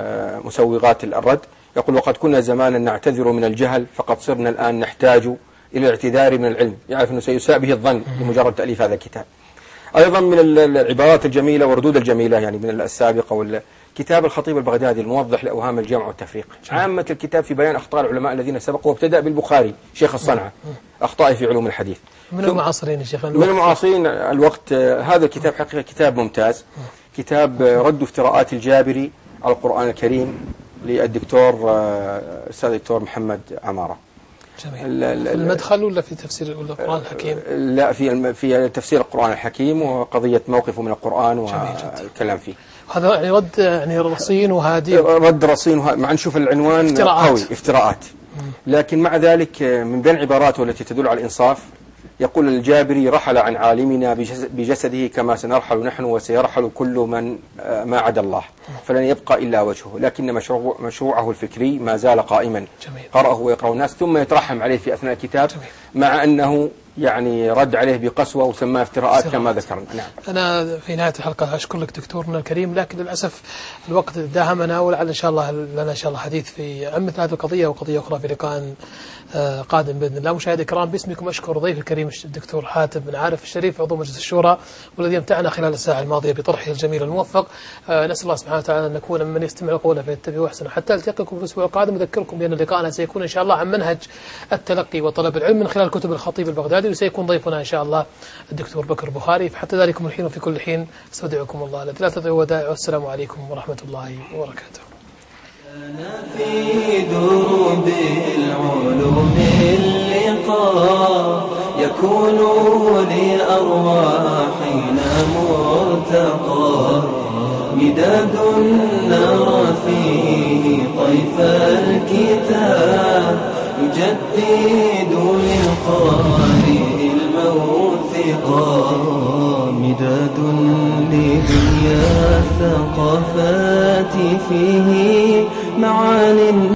مسوغات الرد، يقول وقد كنا زمانا نعتذر من الجهل فقد صرنا الآن نحتاج إلى الاعتذار من العلم. يعرف أنه سيساء به الظن بمجرد تأليف هذا الكتاب. أيضا من العبارات الجميلة والردود الجميلة يعني من السابقة كتاب الخطيب البغدادي الموضح لأوهام الجمع والتفريق. عامة الكتاب في بيان أخطاء العلماء الذين سبقوا، وابتدأ بالبخاري شيخ الصنعة أخطائه في علوم الحديث. من المعاصرين يا شيخ؟ من المعاصرين الوقت. هذا الكتاب حقيقة كتاب ممتاز، كتاب رد افتراءات الجابري على القرآن الكريم للدكتور الأستاذ الدكتور محمد عمارة. جميل. في المدخل ولا في تفسير القرآن الحكيم؟ لا، في تفسير القرآن الحكيم وقضية موقفه من القرآن والكلام فيه. هذا يعني رد يعني رصين وهادي، رد رصين مع نشوف العنوان قوي افتراءات. لكن مع ذلك من بين عباراته التي تدل على الإنصاف يقول الجابري رحل عن عالمنا بجسده كما سنرحل نحن وسيرحل كل من ما عدا الله، فلن يبقى إلا وجهه، لكن مشروعه الفكري ما زال قائما. قرأه ويقرأه الناس ثم يترحم عليه في أثناء الكتاب. مع أنه يعني رد عليه بقسوة وسماه افتراءات كما ذكرنا. نعم. أنا في نهاية الحلقة أشكر لك دكتورنا الكريم، لكن للأسف الوقت داهمنا، ولعل إن شاء الله لنا إن شاء الله حديث في مثل هذه القضية وقضية أخرى في لقاء قادم بإذن الله. مشاهدي الكرام، باسمكم أشكر ضيف الكريم الدكتور حاتم بن عارف الشريف عضو مجلس الشورى، والذي امتعنا خلال الساعة الماضية بطرحه الجميل الموفق. نسأل الله سبحانه وتعالى أن نكون ممن يستمع قوله فيتبع أحسنه. حتى ألتقيكم في الأسبوع القادم، أذكركم بأن لقاءنا سيكون إن شاء الله عن منهج التلقي وطلب العلم من خلال كتب الخطيب البغدادي، وسيكون ضيفنا إن شاء الله الدكتور بكر بخاري. فحتى ذلكم الحين وفي كل حين استودعكم الله الذي لا تضيع ودائعه. والسلام عليكم ورحمة الله وبركاته. أنا في دروب العلوم اللقاء يكون لأرواحنا مرتقى، مداد نرى فيه طيف الكتاب يجدد للقارئ الموثقا، مداد لدنيا الثقافات فيه معان